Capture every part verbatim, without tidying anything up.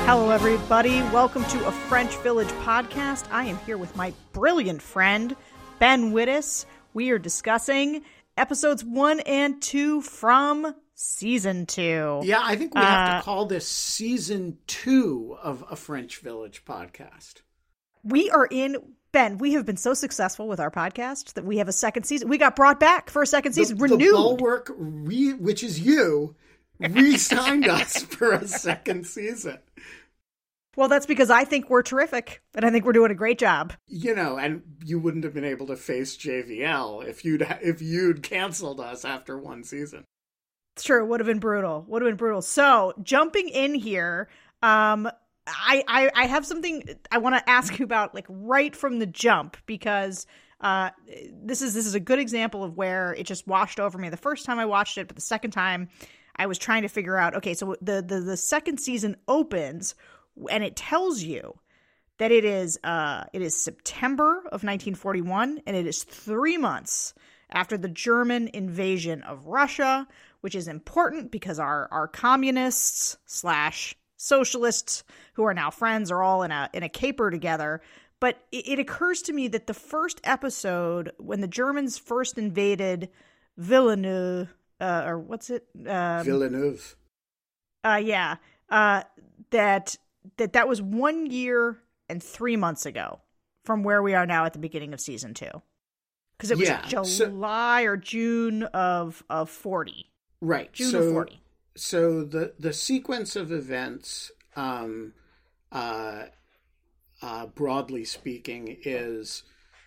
Hello, everybody. Welcome to a French Village podcast. I am here with my brilliant friend, Ben Wittes. We are discussing episodes one and two from season two. Yeah, I think we uh, have to call this season two of a French Village podcast. We are in, Ben, we have been so successful with our podcast that we have a second season. We got brought back for a second season, the, renewed. The Bulwark, re, which is you, re-signed us for a second season. Well, that's because I think we're terrific, and I think we're doing a great job. You know, and you wouldn't have been able to face J V L if you'd if you'd canceled us after one season. It's true. Would have been brutal. Would have been brutal. So, jumping in here, um, I, I I have something I want to ask you about, like right from the jump, because uh, this is this is a good example of where it just washed over me the first time I watched it, but the second time I was trying to figure out. Okay, so the the the second season opens. And it tells you that it is uh, it is September of nineteen forty-one, and it is three months after the German invasion of Russia, which is important because our our communists slash socialists who are now friends are all in a in a caper together. But it, it occurs to me that the first episode, when the Germans first invaded Villeneuve, uh, or what's it? Um, Villeneuve. Uh, yeah. Uh, that. that that was one year and three months ago from where we are now at the beginning of season two. Because it was yeah, July so, or June of, of forty. Right. June so, of forty. So the, the sequence of events, um, uh, uh, broadly speaking, is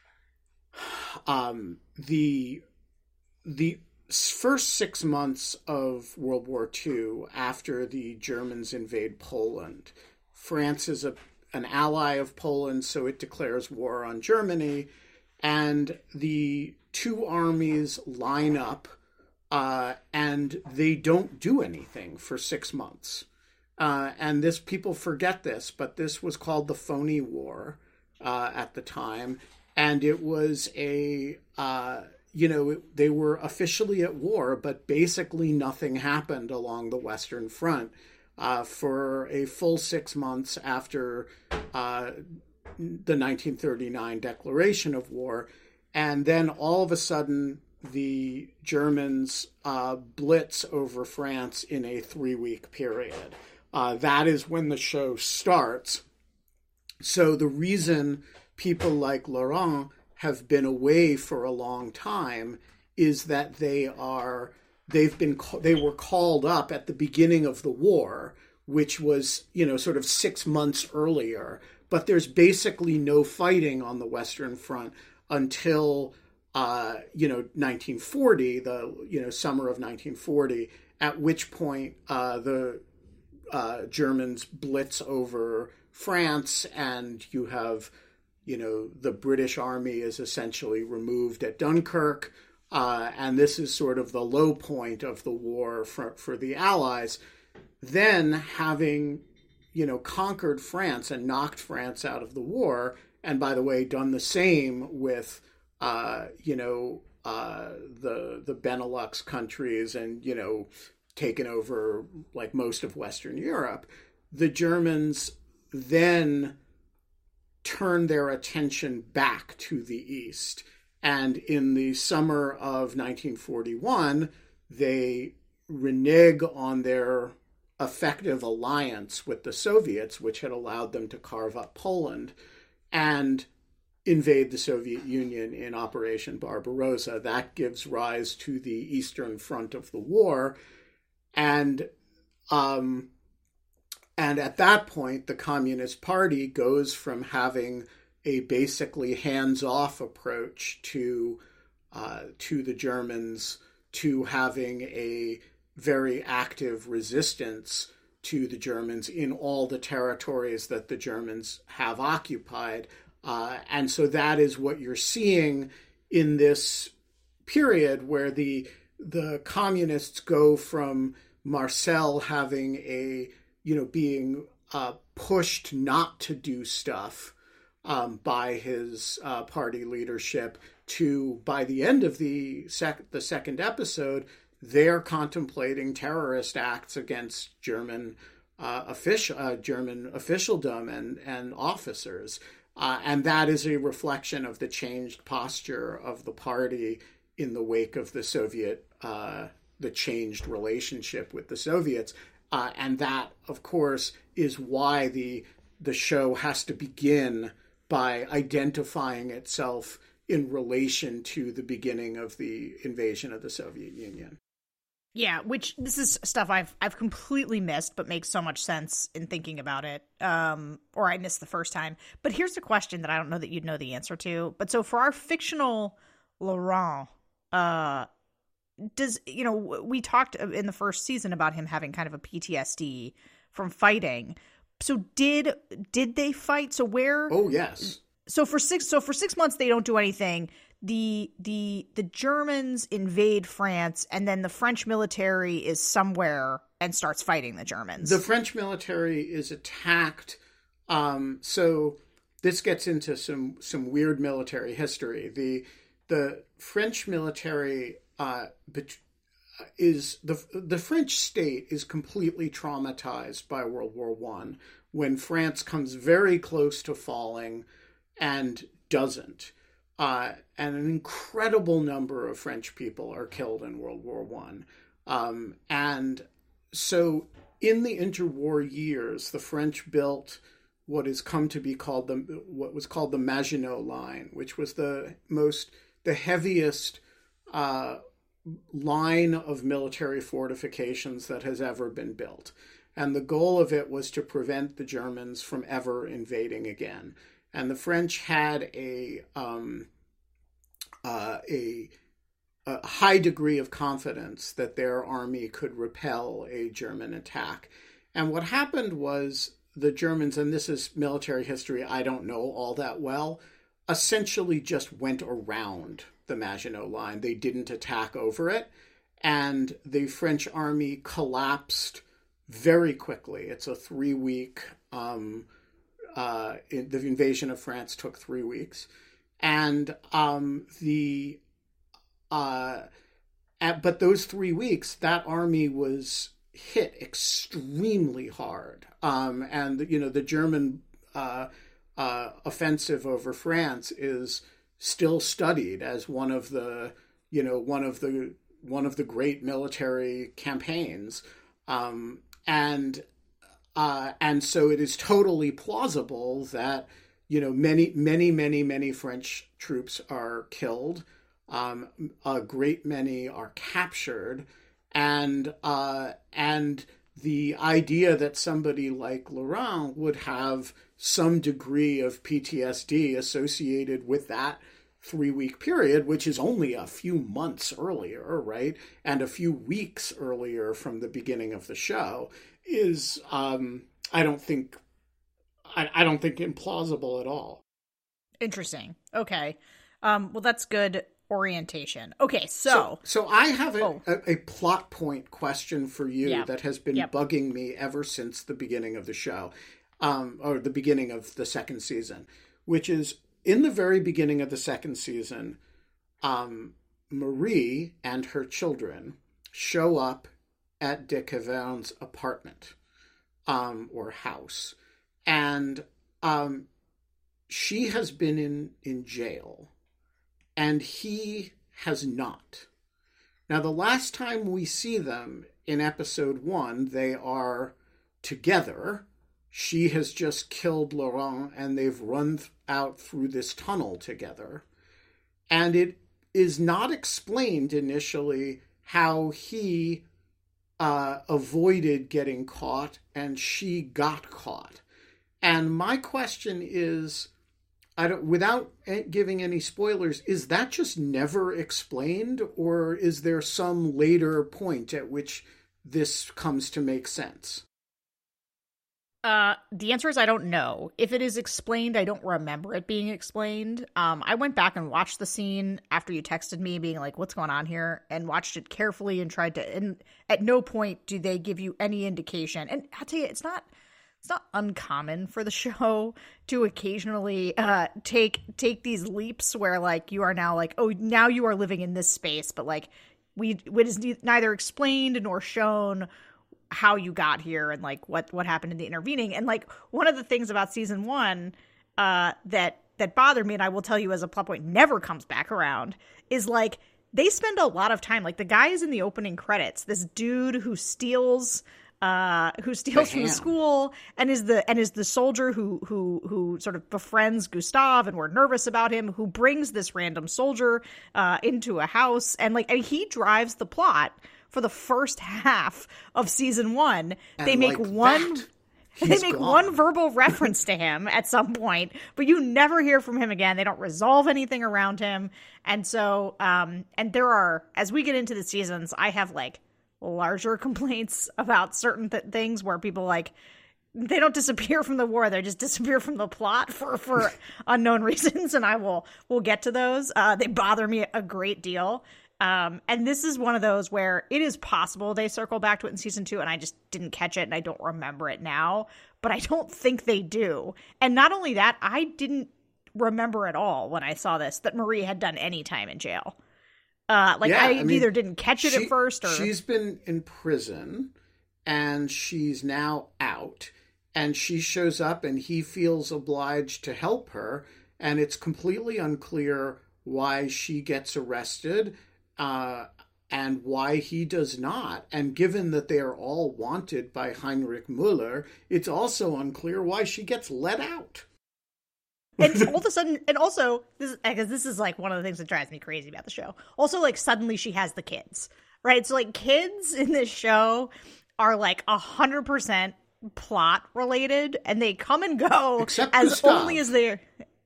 um, the the first six months of World War Two after the Germans invade Poland. France is a, an ally of Poland, so it declares war on Germany, and the two armies line up, uh, and they don't do anything for six months. Uh, and this, people forget this, but this was called the Phony War uh, at the time, and it was a, uh, you know, it, they were officially at war, but basically nothing happened along the Western Front. Uh, for a full six months after uh, the nineteen thirty-nine declaration of war. And then all of a sudden, the Germans uh, blitz over France in a three-week period. Uh, that is when the show starts. So the reason people like Laurent have been away for a long time is that they are... They've been they were called up at the beginning of the war, which was, you know, sort of six months earlier. But there's basically no fighting on the Western Front until, uh, you know, nineteen forty, the, you know, summer of nineteen forty, at which point uh, the uh, Germans blitz over France, and you have, you know, the British army is essentially removed at Dunkirk. Uh, and this is sort of the low point of the war for, for the Allies. Then, having, you know, conquered France and knocked France out of the war, and by the way, done the same with, uh, you know, uh, the the Benelux countries, and, you know, taken over like most of Western Europe, the Germans then turned their attention back to the East. And in the summer of nineteen forty-one, they renege on their effective alliance with the Soviets, which had allowed them to carve up Poland, and invade the Soviet Union in Operation Barbarossa. That gives rise to the Eastern Front of the war. And, um, and at that point, the Communist Party goes from having a basically hands-off approach to uh, to the Germans to having a very active resistance to the Germans in all the territories that the Germans have occupied. Uh, and so that is what you're seeing in this period where the the communists go from Marcel having a, you know, being uh, pushed not to do stuff Um, by his uh, party leadership to, by the end of the, sec- the second episode, they're contemplating terrorist acts against German uh, official uh, German officialdom and and officers, uh, and that is a reflection of the changed posture of the party in the wake of the Soviet, uh, the changed relationship with the Soviets, uh, and that, of course, is why the the show has to begin by identifying itself in relation to the beginning of the invasion of the Soviet Union. Yeah, which this is stuff I've I've completely missed, but makes so much sense in thinking about it. Um, or I missed the first time. But here's a question that I don't know that you'd know the answer to. But so for our fictional Laurent, uh, does you know we talked in the first season about him having kind of a P T S D from fighting. So did did they fight? So where? Oh yes. So for six so for six months they don't do anything. The the the Germans invade France, and then the French military is somewhere and starts fighting the Germans. The French military is attacked. Um, so this gets into some some weird military history. The the French military uh, is the the French state is completely traumatized by World War One when France comes very close to falling and doesn't. Uh, and an incredible number of French people are killed in World War One. Um, and so in the interwar years, the French built what has come to be called the what was called the Maginot Line, which was the most the heaviest uh, line of military fortifications that has ever been built. And the goal of it was to prevent the Germans from ever invading again. And the French had a um, uh, a, a high degree of confidence that their army could repel a German attack. And what happened was the Germans, and this is military history I don't know all that well, essentially just went around the Maginot Line. They didn't attack over it. And the French army collapsed very quickly. It's a three-week... Um, Uh, in, the invasion of France took three weeks, and um, the uh, at, but those three weeks, that army was hit extremely hard, um, and you know the German uh, uh, offensive over France is still studied as one of the you know one of the one of the great military campaigns, um, and. Uh, and so it is totally plausible that, you know, many, many, many, many French troops are killed. Um, a great many are captured. And uh, and the idea that somebody like Laurent would have some degree of P T S D associated with that three-week period, which is only a few months earlier, right? And a few weeks earlier from the beginning of the show, is um, I don't think I, I don't think implausible at all. Interesting. Okay. Um, well, that's good orientation. Okay, so so, so I have a, oh. a, a plot point question for you yeah. that has been yep. bugging me ever since the beginning of the show, um, or the beginning of the second season, which is in the very beginning of the second season, um, Marie and her children show up at de Quevern's apartment, um, or house. And um, she has been in, in jail, and he has not. Now, the last time we see them in episode one, they are together. She has just killed Laurent, and they've run th- out through this tunnel together. And it is not explained initially how he Uh, avoided getting caught and she got caught. And my question is, I don't, without giving any spoilers, is that just never explained, or is there some later point at which this comes to make sense? Uh, the answer is I don't know. If it is explained, I don't remember it being explained. Um, I went back and watched the scene after you texted me being like, what's going on here? And watched it carefully and tried to, and at no point do they give you any indication. And I'll tell you, it's not, it's not uncommon for the show to occasionally uh, take, take these leaps where like you are now like, oh, now you are living in this space, but like we, it is neither explained nor shown how you got here and like what what happened in the intervening. And like one of the things about season one uh that that bothered me, and I will tell you as a plot point never comes back around, is like they spend a lot of time, like the guy is in the opening credits, this dude who steals uh who steals from the school and is the and is the soldier who who who sort of befriends Gustav, and we're nervous about him, who brings this random soldier uh into a house, and like and he drives the plot for the first half of season one. And they make like one that, they make gone. one verbal reference to him at some point, but you never hear from him again. They don't resolve anything around him. And so um and there are, as we get into the seasons, I have like larger complaints about certain th- things where people like they don't disappear from the war, they just disappear from the plot for for unknown reasons, and I will we'll get to those. Uh they bother me a great deal. Um, and this is one of those where it is possible they circle back to it in season two, and I just didn't catch it and I don't remember it now, but I don't think they do. And not only that, I didn't remember at all when I saw this that Marie had done any time in jail. Uh, like yeah, I, I mean, either didn't catch it she, at first, or she's been in prison and she's now out, and she shows up and he feels obliged to help her, and it's completely unclear why she gets arrested. Uh, and why he does not. And given that they are all wanted by Heinrich Müller, it's also unclear why she gets let out. And all of a sudden, and also, this because this is like one of the things that drives me crazy about the show. Also, like suddenly she has the kids, right? So like kids in this show are like a hundred percent plot related, and they come and go except as Gustav. only as they're,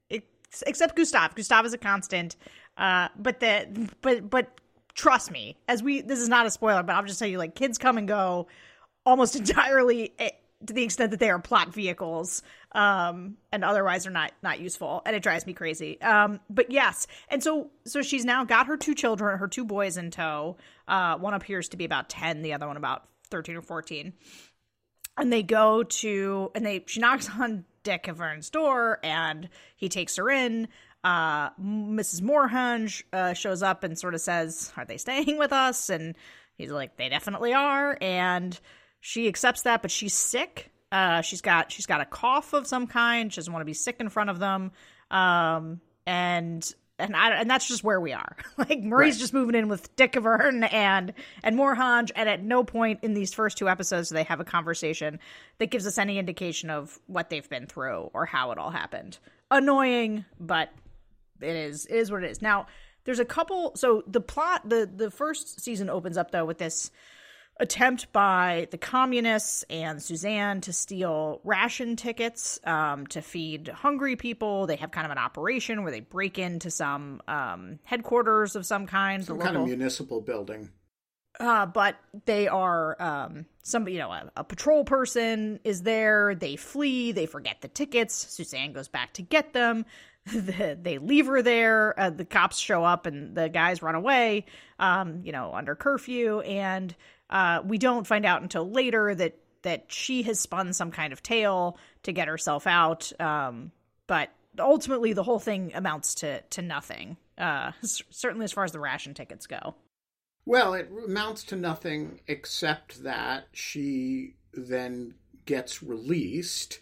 except Gustav. Gustav is a constant. Uh, but the but but. Trust me, as we, this is not a spoiler, but I'll just tell you, like, kids come and go almost entirely to the extent that they are plot vehicles, um, and otherwise are not, not useful. And it drives me crazy. Um, but yes. And so, so she's now got her two children, her two boys in tow. Uh, one appears to be about ten, the other one about thirteen or fourteen. And they go to, and they, she knocks on Dick Cavern's door and he takes her in. Uh, Missus Moorhange uh, shows up and sort of says, "Are they staying with us?" And he's like, "They definitely are." And she accepts that, but she's sick. Uh, she's got she's got a cough of some kind. She doesn't want to be sick in front of them. Um, and and I and that's just where we are. Like Marie's right. just moving in with Dick Cavern and and Moorhange, and at no point in these first two episodes do they have a conversation that gives us any indication of what they've been through or how it all happened. Annoying, but. It is it is what it is. Now, there's a couple. So the plot, the the first season opens up though with this attempt by the communists and Suzanne to steal ration tickets um, to feed hungry people. They have kind of an operation where they break into some um, headquarters of some kind, some the kind local, of municipal building. Uh, but they are um, somebody, you know, a, a patrol person is there. They flee. They forget the tickets. Suzanne goes back to get them. They leave her there. Uh, the cops show up and the guys run away, um, you know, under curfew. And uh, we don't find out until later that, that she has spun some kind of tale to get herself out. Um, but ultimately, the whole thing amounts to, to nothing, uh, certainly as far as the ration tickets go. Well, it amounts to nothing except that she then gets released.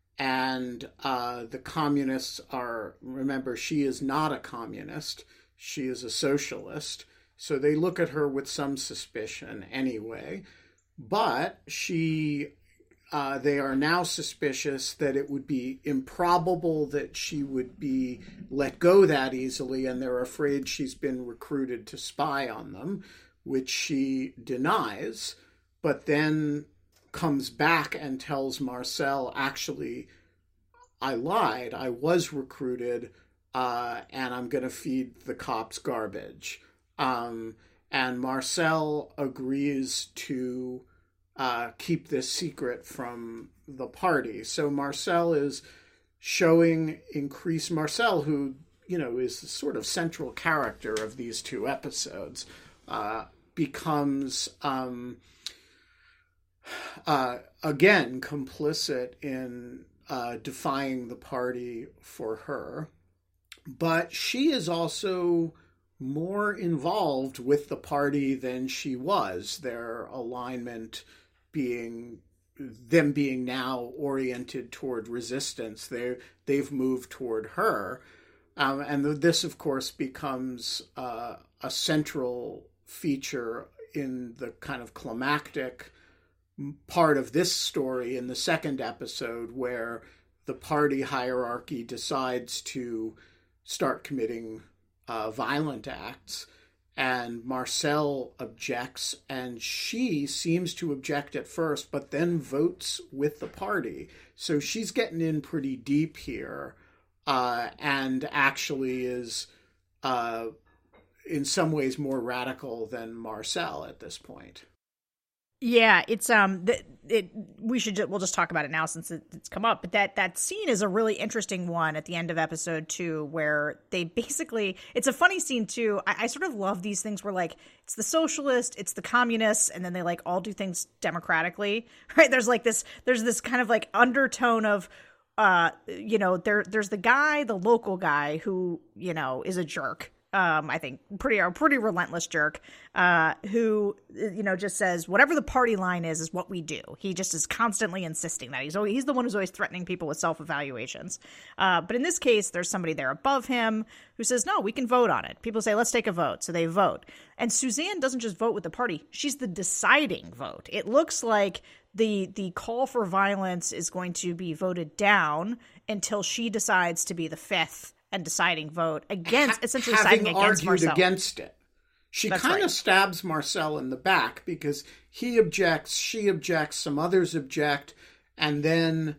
And uh, the communists are, remember, she is not a communist. She is a socialist. So they look at her with some suspicion anyway. But she, uh, they are now suspicious that it would be improbable that she would be let go that easily. And they're afraid she's been recruited to spy on them, which she denies. But then comes back and tells Marcel, actually, I lied. I was recruited, uh, and I'm going to feed the cops garbage. Um, and Marcel agrees to uh, keep this secret from the party. So Marcel is showing increased Marcel, who, you know, is the sort of central character of these two episodes, uh, becomes... Um, Uh, again, complicit in uh, defying the party for her. But she is also more involved with the party than she was. Their alignment being them being now oriented toward resistance. They they've moved toward her, um, and this, of course, becomes uh, a central feature in the kind of climactic part of this story in the second episode, where the party hierarchy decides to start committing uh, violent acts. And Marcel objects, and she seems to object at first, but then votes with the party. So she's getting in pretty deep here, uh, and actually is, uh, in some ways, more radical than Marcel at this point. Yeah, it's um, th- it. We should ju- we'll just talk about it now since it, it's come up. But that that scene is a really interesting one at the end of episode two, where they basically, it's a funny scene too. I, I sort of love these things where like it's the socialist, it's the communists, and then they like all do things democratically, right? There's like this, there's this kind of like undertone of, uh, you know, there there's the guy, the local guy who you know is a jerk. Um, I think pretty a pretty relentless jerk, uh, who you know just says whatever the party line is is what we do. He just is constantly insisting that he's always, he's the one who's always threatening people with self evaluations. Uh, but in this case, there's somebody there above him who says, "No, we can vote on it." People say, "Let's take a vote," so they vote. And Suzanne doesn't just vote with the party; she's the deciding vote. It looks like the the call for violence is going to be voted down until she decides to be the fifth and deciding vote against, ha- essentially siding against Marcel. Having argued against it. She kind of right. stabs Marcel in the back because he objects, she objects, some others object, and then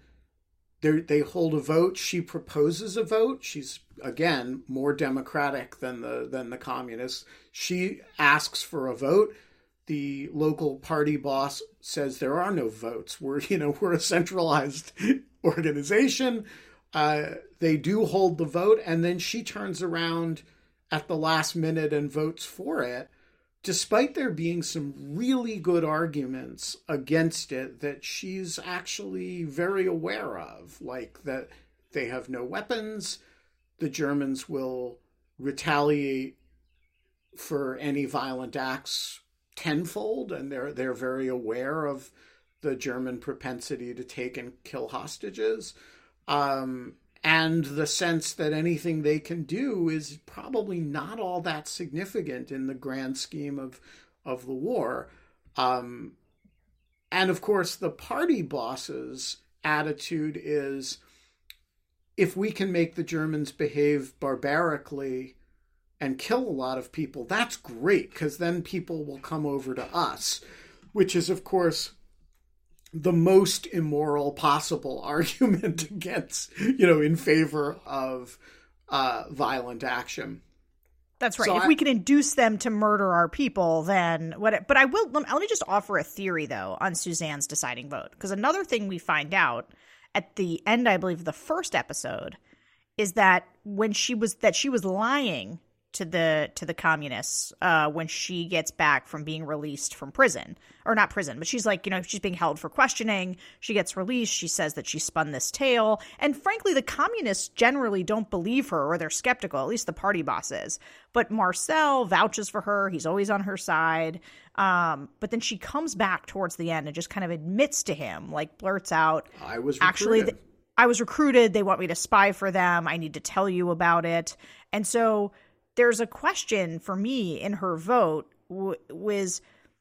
they hold a vote. She proposes a vote. She's, again, more democratic than the than the communists. She asks for a vote. The local party boss says there are no votes. We're, you know, we're a centralized organization. Uh, they do hold the vote, and then she turns around at the last minute and votes for it, despite there being some really good arguments against it that she's actually very aware of, like that they have no weapons, the Germans will retaliate for any violent acts tenfold, and they're they're very aware of the German propensity to take and kill hostages. Um, and the sense that anything they can do is probably not all that significant in the grand scheme of, of the war. Um, and of course, the party boss's attitude is, if we can make the Germans behave barbarically and kill a lot of people, that's great, because then people will come over to us, which is, of course, the most immoral possible argument against, you know, in favor of uh, violent action. That's right. So if I, we can induce them to murder our people, then what? But I will. Let me just offer a theory, though, on Suzanne's deciding vote, because another thing we find out at the end, I believe, of the first episode, is that when she was that she was lying to the to the communists uh, when she gets back from being released from prison, or not prison, but she's like, you know, she's being held for questioning. She gets released. She says that she spun this tale. And frankly, the communists generally don't believe her, or they're skeptical, at least the party bosses. But Marcel vouches for her. He's always on her side. Um, but then she comes back towards the end and just kind of admits to him, like blurts out, I was recruited. Actually, th- I was recruited. They want me to spy for them. I need to tell you about it. And so there's a question for me in her vote w- was,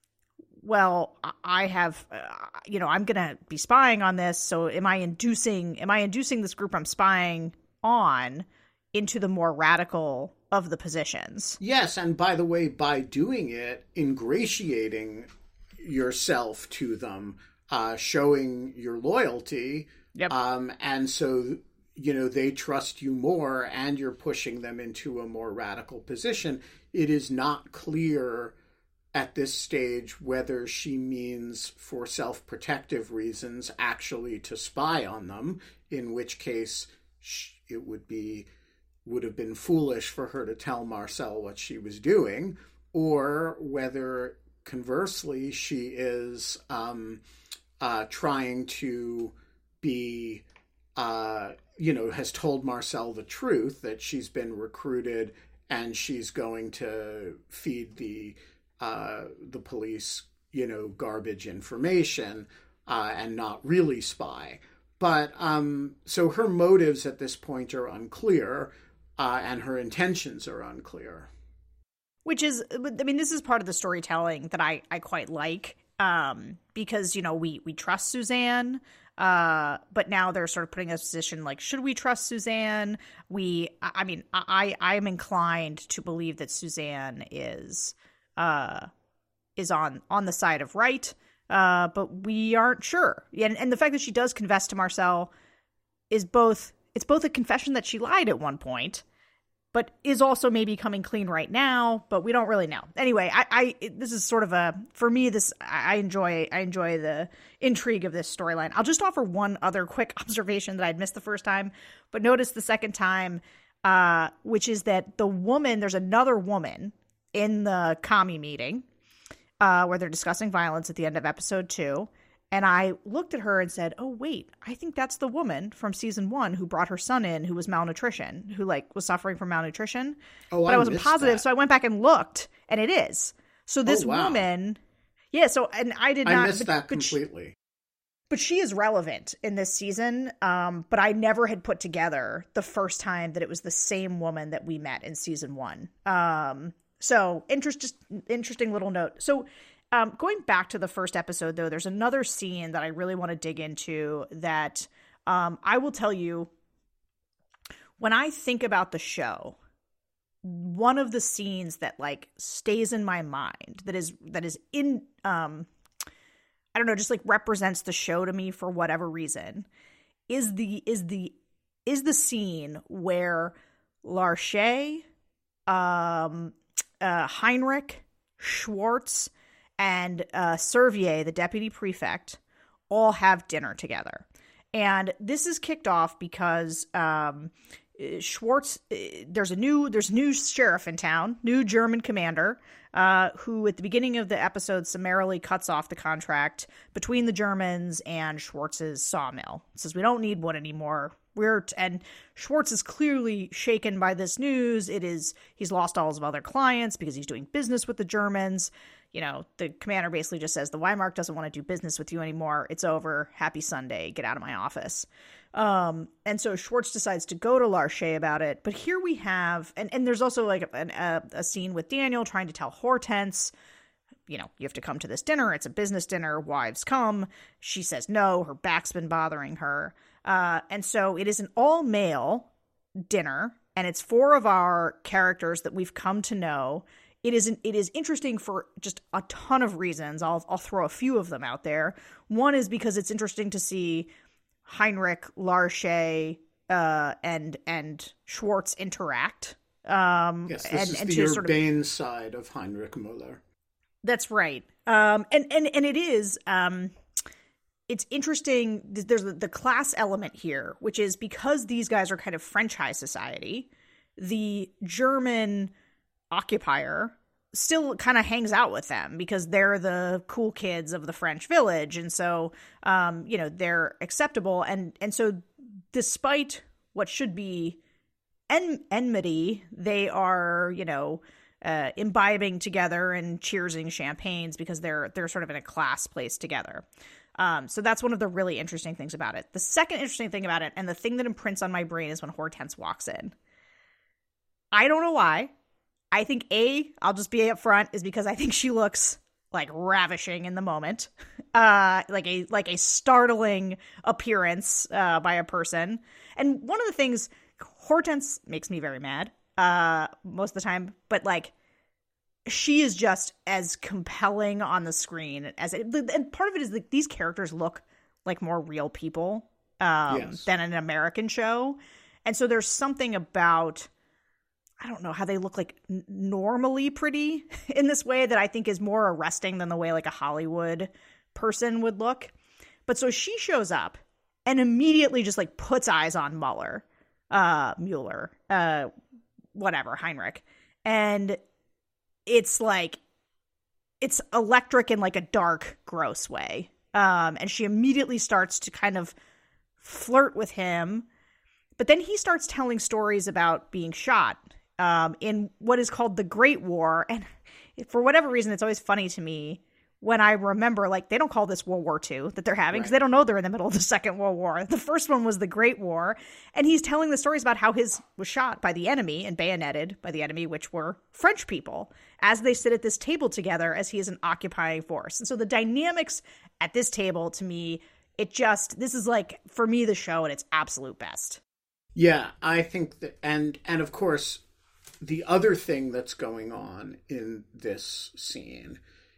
well, I have, uh, you know, I'm going to be spying on this. So am I inducing, am I inducing this group I'm spying on into the more radical of the positions? Yes. And by the way, by doing it, ingratiating yourself to them, uh, showing your loyalty. Yep. Um, and so, you know, they trust you more, and you're pushing them into a more radical position. It is not clear at this stage whether she means for self-protective reasons actually to spy on them, in which case it would be would have been foolish for her to tell Marcel what she was doing, or whether conversely she is um, uh, trying to be uh, you know, has told Marcel the truth, that she's been recruited and she's going to feed the uh, the police you know, garbage information uh, and not really spy. But um, so her motives at this point are unclear, uh, and her intentions are unclear. Which is, I mean, this is part of the storytelling that I, I quite like, um, because, you know, we, we trust Suzanne, uh, but now they're sort of putting us in a position like, should we trust Suzanne? We, I mean, I, I am inclined to believe that Suzanne is, uh, is on, on the side of right, uh, but we aren't sure. And, and the fact that she does confess to Marcel is both, it's both a confession that she lied at one point, but is also maybe coming clean right now, but we don't really know. Anyway, I, I this is sort of a, for me, this, I enjoy, I enjoy the intrigue of this storyline. I'll just offer one other quick observation that I'd missed the first time, but notice the second time, uh, which is that the woman, there's another woman in the commie meeting, uh, where they're discussing violence at the end of episode two. And I looked at her and said, oh, wait, I think that's the woman from season one who brought her son in who was malnutrition, who like was suffering from malnutrition. Oh, but I, I wasn't positive. That. So I went back and looked, and it is. So this oh, wow. woman. Yeah. So, and I did I not. missed but, that but completely. She, but she is relevant in this season. Um, but I never had put together the first time that it was the same woman that we met in season one. Um, so interest, just interesting little note. So, Um, going back to the first episode, though, there's another scene that I really want to dig into that um, I will tell you, when I think about the show, one of the scenes that like stays in my mind that is that is in, um, I don't know, just like represents the show to me for whatever reason is the is the is the scene where Larche, um, uh, Heinrich, Schwartz, and uh, Servier, the deputy prefect, all have dinner together. And this is kicked off because um, Schwartz, there's a new there's a new sheriff in town, new German commander, uh, who at the beginning of the episode summarily cuts off the contract between the Germans and Schwartz's sawmill. Says, we don't need one anymore. We're t-. And Schwartz is clearly shaken by this news. It is he's lost all his other clients because he's doing business with the Germans. You know, the commander basically just says, the Wehrmacht doesn't want to do business with you anymore. It's over. Happy Sunday. Get out of my office. Um, and so Schwartz decides to go to Larche about it. But here we have, and, and there's also like an, a, a scene with Daniel trying to tell Hortense, you know, you have to come to this dinner. It's a business dinner. Wives come. She says no. Her back's been bothering her. Uh, and so it is an all-male dinner, and it's four of our characters that we've come to know. It is an, it is interesting for just a ton of reasons. I'll I'll throw a few of them out there. One is because it's interesting to see Heinrich, Larche, uh, and and Schwartz interact. Um, yes, this and, is and the to urbane sort of, side of Heinrich Müller. That's right. Um, and and and it is. Um, it's interesting. There's the class element here, which is because these guys are kind of French high society. The German occupier still kind of hangs out with them because they're the cool kids of the French village. And so, um, you know, they're acceptable. And, and so despite what should be en- enmity, they are, you know, uh, imbibing together and cheersing champagnes because they're, they're sort of in a class place together. Um, so that's one of the really interesting things about it. The second interesting thing about it, and the thing that imprints on my brain, is when Hortense walks in. I don't know why. I think A, I'll just be upfront, is because I think she looks like ravishing in the moment, uh, like a like a startling appearance uh, by a person. And one of the things, Hortense makes me very mad uh, most of the time, but like she is just as compelling on the screen as it. And part of it is like these characters look like more real people um, yes. than an American show, and so there's something about, I don't know, how they look like n- normally pretty in this way that I think is more arresting than the way like a Hollywood person would look. But so she shows up and immediately just like puts eyes on Mueller, uh, Mueller, uh, whatever, Heinrich. And it's like, it's electric in like a dark, gross way. Um, and she immediately starts to kind of flirt with him. But then he starts telling stories about being shot Um, in what is called the Great War. And for whatever reason, it's always funny to me when I remember, like, they don't call this World War Two that they're having because Right. they don't know they're in the middle of the Second World War. The first one was the Great War. And he's telling the stories about how his was shot by the enemy and bayoneted by the enemy, which were French people, as they sit at this table together as he is an occupying force. And so the dynamics at this table, to me, it just, this is like, for me, the show at its absolute best. Yeah, I think that, and and of course, the other thing that's going on in this scene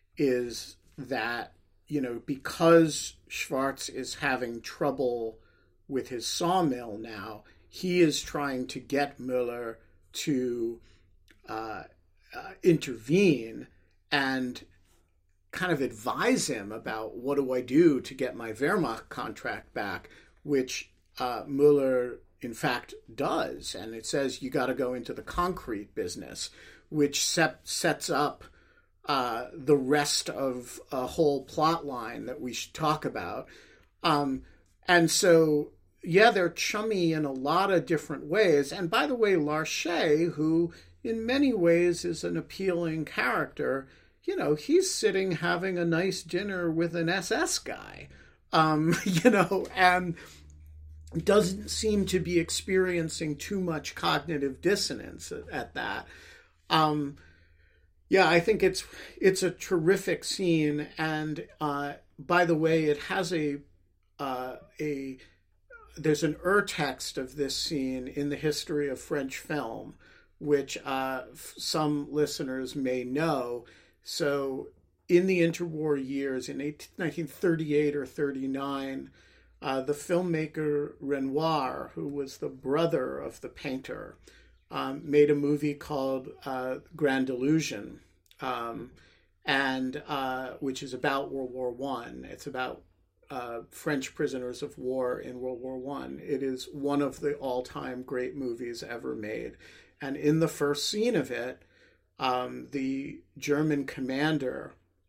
is that, you know, because Schwartz is having trouble with his sawmill now, he is trying to get Müller to uh, uh, intervene and kind of advise him about what do I do to get my Wehrmacht contract back, which uh, Müller, in fact, does. And it says you got to go into the concrete business, which set, sets up Uh, the rest of a whole plot line that we should talk about. Um, and so, yeah, they're chummy in a lot of different ways. And by the way, Larcher, who in many ways is an appealing character, you know, he's sitting having a nice dinner with an S S guy, um, you know, and doesn't seem to be experiencing too much cognitive dissonance at, at that. Um, Yeah, I think it's it's a terrific scene, and uh, by the way, it has a uh, a there's an urtext of this scene in the history of French film, which uh, f- some listeners may know. So, in the interwar years, in nineteen thirty-eight or thirty-nine, uh, the filmmaker Renoir, who was the brother of the painter, Um, made a movie called uh, Grand Illusion, um, and uh, which is about World War One. It's about uh, French prisoners of war in World War One. It is one of the all-time great movies ever made. And in the first scene of it, um, the German commander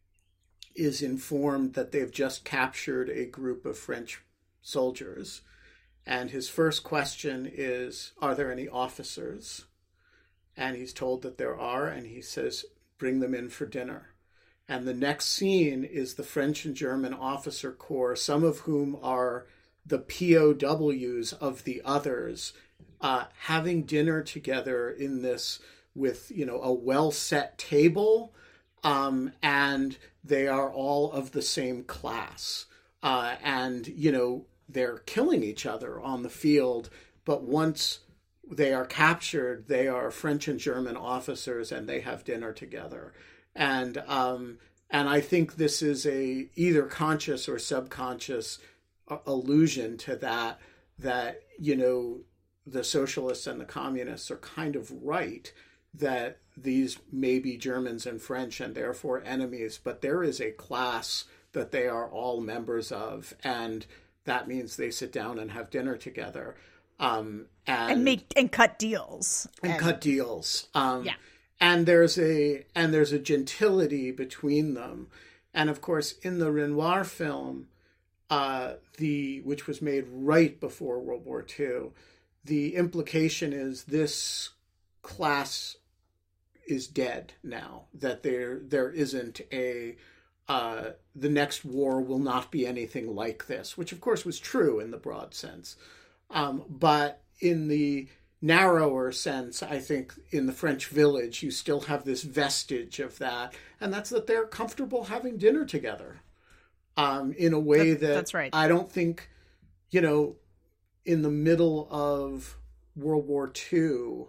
is informed that they've just captured a group of French soldiers. And his first question is, are there any officers? And he's told that there are, and he says, bring them in for dinner. And the next scene is the French and German officer corps, some of whom are the P O Ws of the others, uh, having dinner together in this with, you know, a well-set table, um, and they are all of the same class. Uh, and, you know, they're killing each other on the field, but once they are captured, they are French and German officers, and they have dinner together. And um, and I think this is a either conscious or subconscious uh, allusion to that, that, you know, the socialists and the communists are kind of right that these may be Germans and French and therefore enemies, but there is a class that they are all members of, and that means they sit down and have dinner together, um, and, And make and cut deals. and, And- cut deals. Um, Yeah. and there's a and there's a gentility between them, and of course in the Renoir film, uh, the which was made right before World War Two, the implication is this class is dead now. That there there isn't a uh, the next war will not be anything like this, which of course was true in the broad sense. Um, but in the narrower sense, I think in the French village, you still have this vestige of that. And that's that they're comfortable having dinner together um, in a way That- that that's right. I don't think, you know, in the middle of World War Two,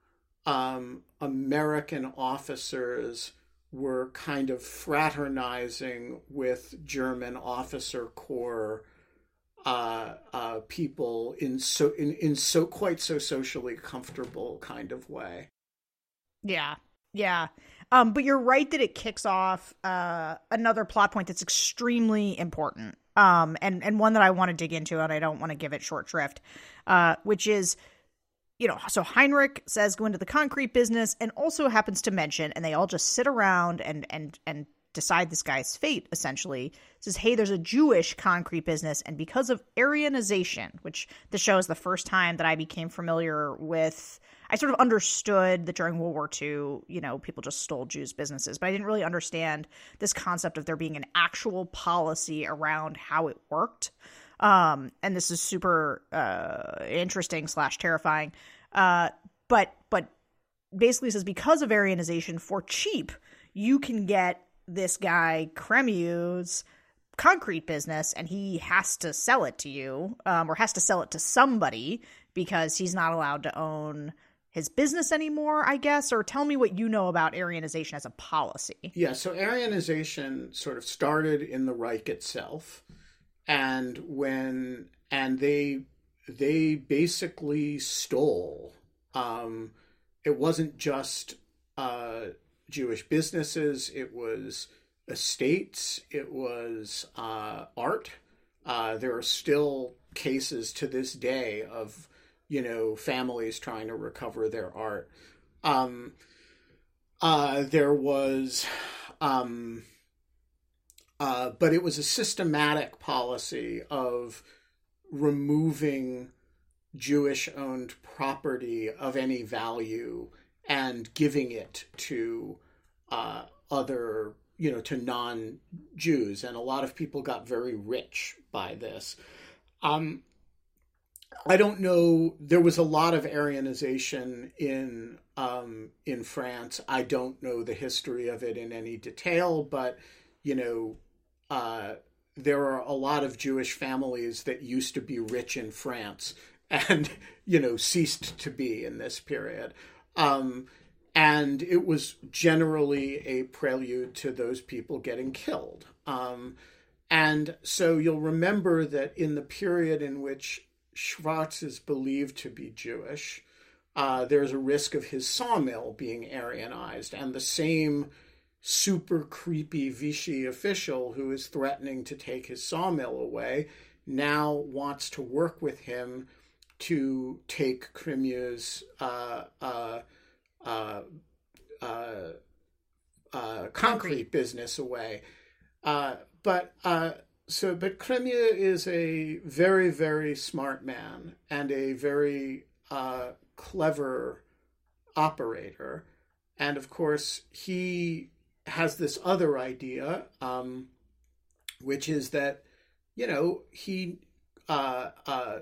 um, American officers were kind of fraternizing with German officer corps uh, uh, people in so in, in so quite so socially comfortable kind of way. Yeah. Yeah. Um, but you're right that it kicks off uh, another plot point that's extremely important, um, and, and one that I want to dig into, and I don't want to give it short shrift, uh, which is, you know, so Heinrich says go into the concrete business, and also happens to mention, and they all just sit around and and and decide this guy's fate, essentially. Says, hey, there's a Jewish concrete business, and because of Aryanization, which the show is the first time that I became familiar with I sort of understood that during World War Two, you know, people just stole Jews' businesses, but I didn't really understand this concept of there being an actual policy around how it worked. Um, and this is super uh, interesting slash terrifying. Uh, but but basically says because of Aryanization, for cheap, you can get this guy Crémieux's concrete business, and he has to sell it to you, um, or has to sell it to somebody because he's not allowed to own his business anymore, I guess. Or tell me what you know about Aryanization as a policy. Yeah, so Aryanization sort of started in the Reich itself, and when and they they basically stole. Um, it wasn't just uh, Jewish businesses; it was estates, it was uh, art. Uh, there are still cases to this day of, you know, families trying to recover their art. Um, uh, there was, um, uh, but it was a systematic policy of removing Jewish-owned property of any value and giving it to uh, other you know, to non-Jews. And a lot of people got very rich by this. Um, I don't know. There was a lot of Aryanization in um, in France. I don't know the history of it in any detail, but, you know, uh, there are a lot of Jewish families that used to be rich in France and, you know, ceased to be in this period. Um And it was generally a prelude to those people getting killed. Um, and so you'll remember that in the period in which Schwartz is believed to be Jewish, uh, there's a risk of his sawmill being Aryanized. And the same super creepy Vichy official who is threatening to take his sawmill away now wants to work with him to take Crémieux's uh, uh, Uh, uh, uh, concrete, concrete business away. Uh, but uh, so, but Crémieux is a very, very smart man and a very uh, clever operator. And of course, he has this other idea, um, which is that, you know, he, uh, uh,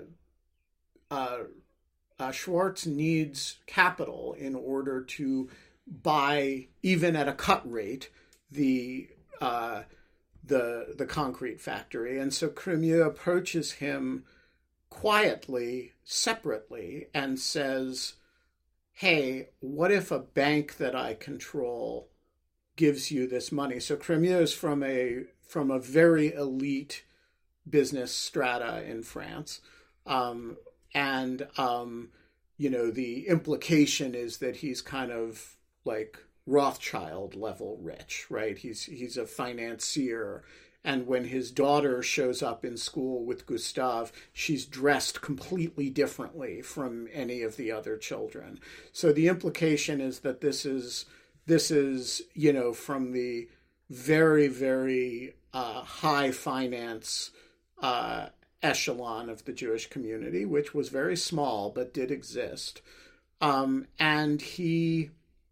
uh, Uh, Schwartz needs capital in order to buy, even at a cut rate, the uh, the the concrete factory. And so Crémieux approaches him quietly, separately, and says, hey, what if a bank that I control gives you this money? So Crémieux is from a from a very elite business strata in France. Um, And, um, you know, the implication is that he's kind of like Rothschild level rich, right? He's he's a financier. And when his daughter shows up in school with Gustave, she's dressed completely differently from any of the other children. So the implication is that this is, this is, you know, from the very, very uh, high finance uh echelon of the Jewish community, which was very small but did exist. Um, and he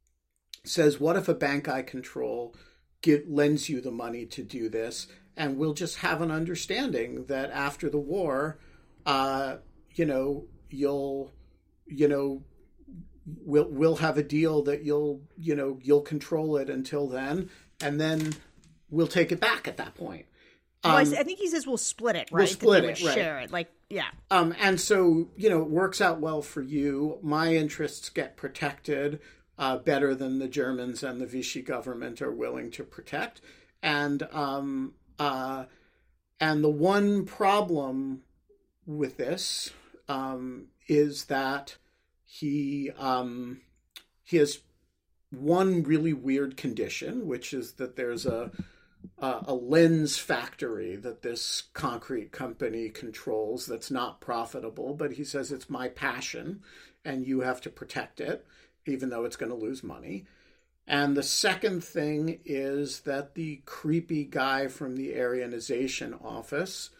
says, what if a bank I control get, lends you the money to do this, and we'll just have an understanding that after the war, uh, you know, you'll, you know, we'll we'll have a deal that you'll, you know, you'll control it until then, and then we'll take it back at that point. Um, well, I think he says we'll split it, right? We'll split it, right. Share it, like, yeah. Um, and so, you know, it works out well for you. My interests get protected uh, better than the Germans and the Vichy government are willing to protect. And um, uh, and the one problem with this um, is that he um, he has one really weird condition, which is that there's a Uh, a lens factory that this concrete company controls that's not profitable, but he says it's my passion and you have to protect it, even though it's going to lose money. And the second thing is that the creepy guy from the Aryanization office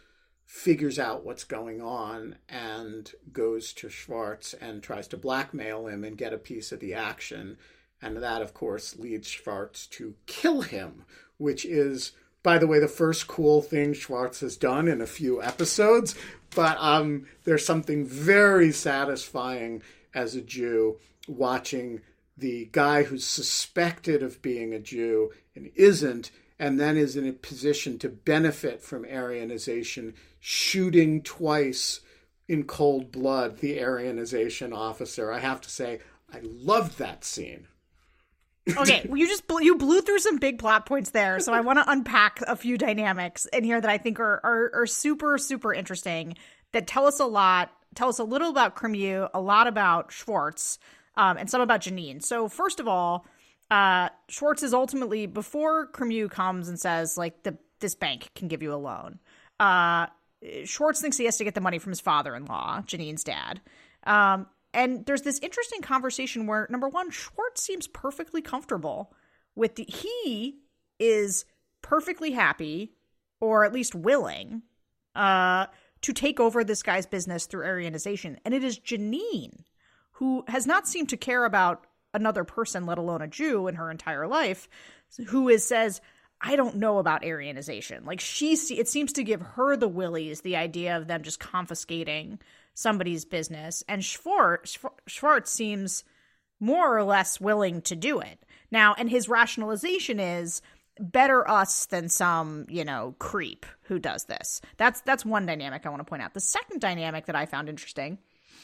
figures out what's going on and goes to Schwartz and tries to blackmail him and get a piece of the action. And that, of course, leads Schwartz to kill him, which is, by the way, the first cool thing Schwartz has done in a few episodes. But um, there's something very satisfying as a Jew watching the guy who's suspected of being a Jew and isn't, and then is in a position to benefit from Aryanization, shooting twice in cold blood the Aryanization officer. I have to say, I loved that scene. Okay, well, you just blew, you blew through some big plot points there, so I want to unpack a few dynamics in here that I think are, are are super super interesting, that tell us a lot, tell us a little about Cremieux, a lot about Schwartz, um, and some about Janine. So first of all, uh, Schwartz is ultimately, before Cremieux comes and says like the this bank can give you a loan, uh, Schwartz thinks he has to get the money from his father-in-law, Janine's dad. Um, And there's this interesting conversation where, number one, Schwartz seems perfectly comfortable with the, he is perfectly happy, or at least willing, uh, to take over this guy's business through Aryanization. And it is Janine, who has not seemed to care about another person, let alone a Jew, in her entire life, who is says, I don't know about Aryanization. Like, she, it seems to give her the willies, the idea of them just confiscating somebody's business, and Schwartz, Schwartz seems more or less willing to do it now. And his rationalization is, better us than some, you know, creep who does this. That's that's one dynamic I want to point out. The second dynamic that I found interesting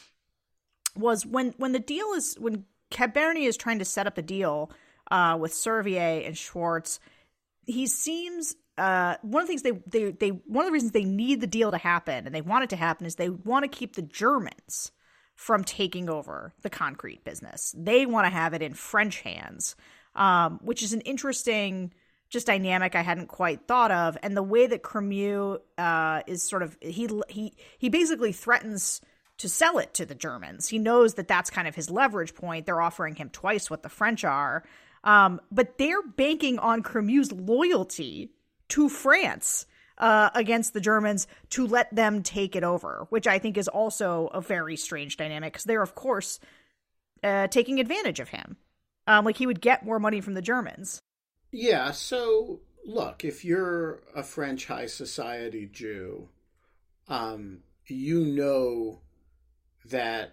was when when the deal is when Bernie is trying to set up the deal uh, with Servier and Schwartz. He seems. Uh, one of the things they, they, they, one of the reasons they need the deal to happen and they want it to happen is they want to keep the Germans from taking over the concrete business. They want to have it in French hands, um, which is an interesting just dynamic I hadn't quite thought of. And the way that Cremieux uh, is sort of, he, he, he basically threatens to sell it to the Germans. He knows that that's kind of his leverage point. They're offering him twice what the French are. Um, but they're banking on Cremieux's loyalty to France uh, against the Germans to let them take it over, which I think is also a very strange dynamic, because they're, of course, uh, taking advantage of him. Um, like, he would get more money from the Germans. Yeah, so, look, if you're a French high society Jew, um, you know that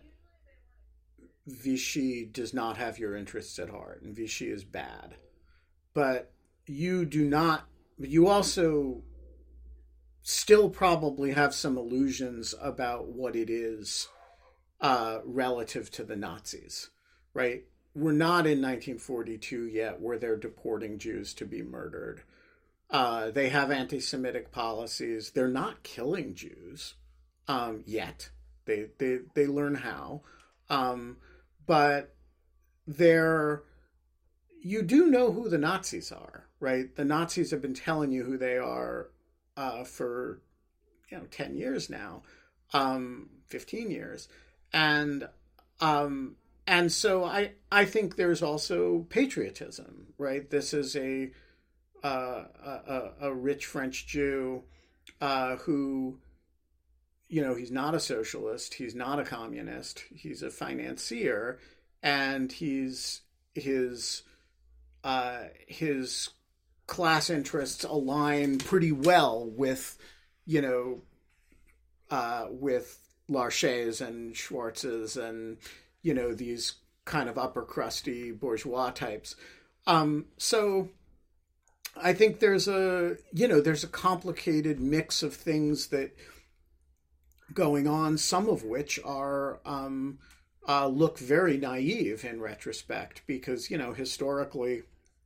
Vichy does not have your interests at heart, and Vichy is bad. But you do not But you also still probably have some illusions about what it is uh, relative to the Nazis, right? We're not in nineteen forty-two yet where they're deporting Jews to be murdered. Uh, they have anti-Semitic policies. They're not killing Jews um, yet. They, they, they learn how. Um, but they're... You do know who the Nazis are, right? The Nazis have been telling you who they are uh, for, you know, ten years now, um, fifteen years. And um, and so I, I think there's also patriotism, right? This is a, uh, a, a rich French Jew uh, who, you know, he's not a socialist. He's not a communist. He's a financier. And he's his... Uh, his class interests align pretty well with, you know, uh, with Larcher's and Schwartz's and, you know, these kind of upper crusty bourgeois types. Um, so I think there's a, you know, there's a complicated mix of things that going on, some of which are, um, uh, look very naive in retrospect because, you know, historically,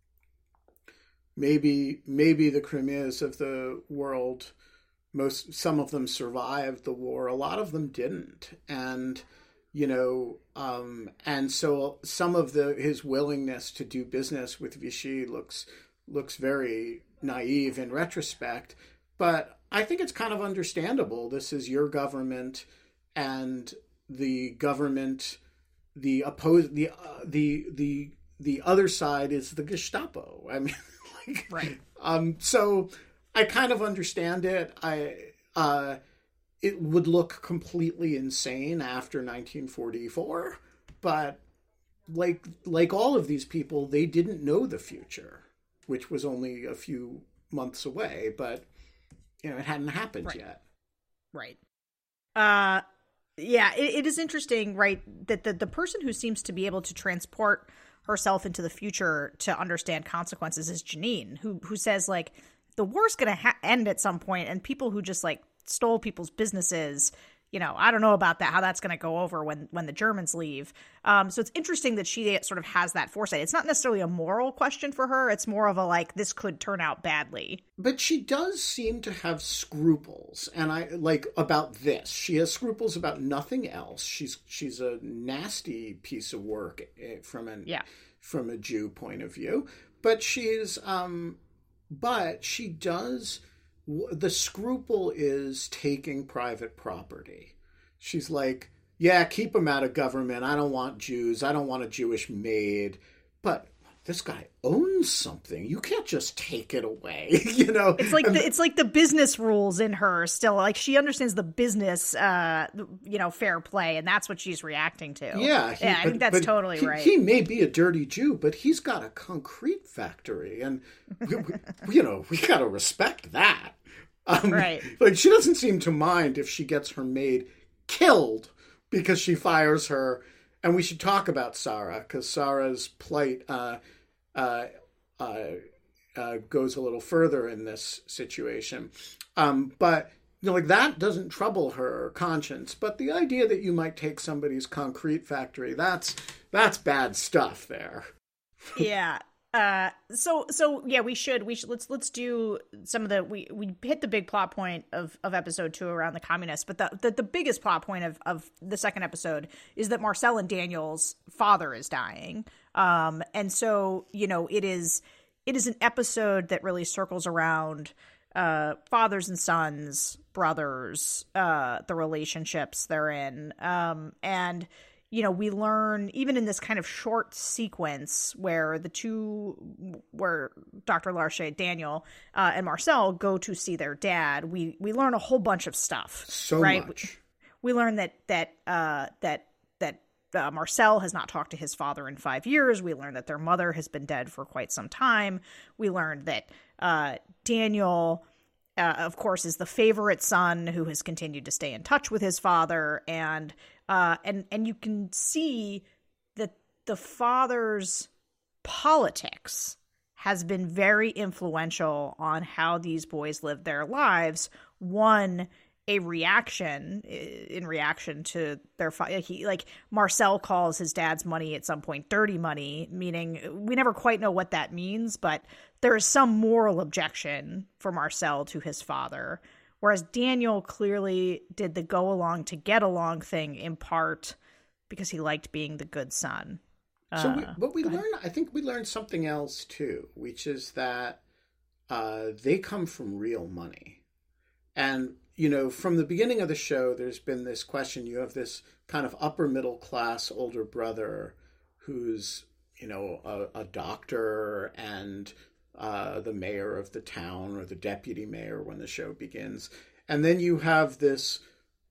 Maybe maybe the Cremieux of the world, most some of them survived the war. A lot of them didn't, and you know, um, and so some of the his willingness to do business with Vichy looks looks very naive in retrospect. But I think it's kind of understandable. This is your government, and the government, the oppose the uh, the the the other side is the Gestapo. I mean. Right. Um, so I kind of understand it. I, uh, it would look completely insane after nineteen forty-four, but like like all of these people, they didn't know the future, which was only a few months away, but you know, it hadn't happened right. yet. Right. Uh yeah, it, it is interesting, right, that the, the person who seems to be able to transport herself into the future to understand consequences is Janine, who who says, like, the war's going to ha- end at some point, and people who just, like, stole people's businesses, you know, I don't know about that, how that's going to go over when, when the Germans leave. Um, so it's interesting that she sort of has that foresight. It's not necessarily a moral question for her. It's more of a, like, this could turn out badly. But she does seem to have scruples, and I like about this. She has scruples about nothing else. She's she's a nasty piece of work from an yeah. from a Jew point of view. But she's um, but she does. The scruple is taking private property. She's like, yeah, keep them out of government. I don't want Jews. I don't want a Jewish maid. But this guy owns something. You can't just take it away. You know, it's like and, the, it's like the business rules in her still. Like, she understands the business, uh, you know, fair play, and that's what she's reacting to. Yeah, he, yeah, I but, think that's totally he, right. He may be a dirty Jew, but he's got a concrete factory, and we, we, you know, we got to respect that. Um, right. Like, she doesn't seem to mind if she gets her maid killed because she fires her. And we should talk about Sarah, because Sarah's plight uh, uh, uh, uh, goes a little further in this situation. Um, but, you know, like, that doesn't trouble her conscience. But the idea that you might take somebody's concrete factory, that's that's bad stuff there. Yeah. Uh, so, so yeah, we should, we should, let's, let's do some of the, we, we hit the big plot point of, of episode two around the communists, but the, the, the biggest plot point of, of the second episode is that Marcel and Daniel's father is dying. Um, and so, you know, it is, it is an episode that really circles around, uh, fathers and sons, brothers, uh, the relationships they're in. Um, and, you know, we learn, even in this kind of short sequence where the two, where Doctor Larcher, Daniel, uh, and Marcel go to see their dad, we we learn a whole bunch of stuff. So right? much. We, we learn that that uh, that that uh, Marcel has not talked to his father in five years. We learn that their mother has been dead for quite some time. We learned that uh, Daniel, uh, of course, is the favorite son who has continued to stay in touch with his father, and Uh, and, and you can see that the father's politics has been very influential on how these boys live their lives. One, a reaction in reaction to their father. He, like, Marcel calls his dad's money at some point dirty money, meaning we never quite know what that means, but there is some moral objection for Marcel to his father. Whereas Daniel clearly did the go along to get along thing in part because he liked being the good son. So, uh, we, but we learned, I think we learned something else too, which is that uh, they come from real money. And, you know, from the beginning of the show, there's been this question. You have this kind of upper middle class older brother who's, you know, a, a doctor and Uh, the mayor of the town, or the deputy mayor when the show begins. And then you have this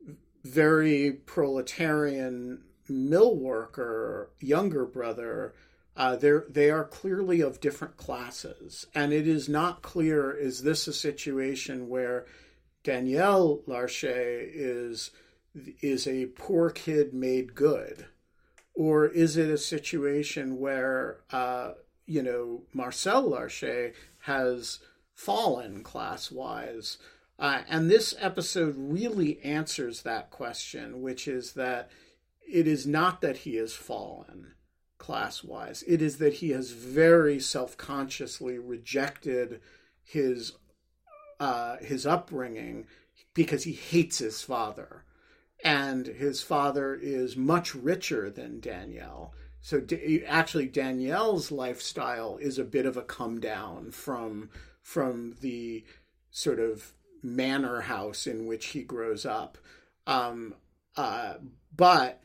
very proletarian mill worker, younger brother. Uh, they're, they are clearly of different classes. And it is not clear, is this a situation where Danielle Larcher is, is a poor kid made good? Or is it a situation where uh, you know, Marcel Larcher has fallen class-wise. Uh, and this episode really answers that question, which is that it is not that he has fallen class-wise. It is that he has very self-consciously rejected his uh, his upbringing because he hates his father. And his father is much richer than Danielle. So actually, Danielle's lifestyle is a bit of a come down from from the sort of manor house in which he grows up. Um, uh, but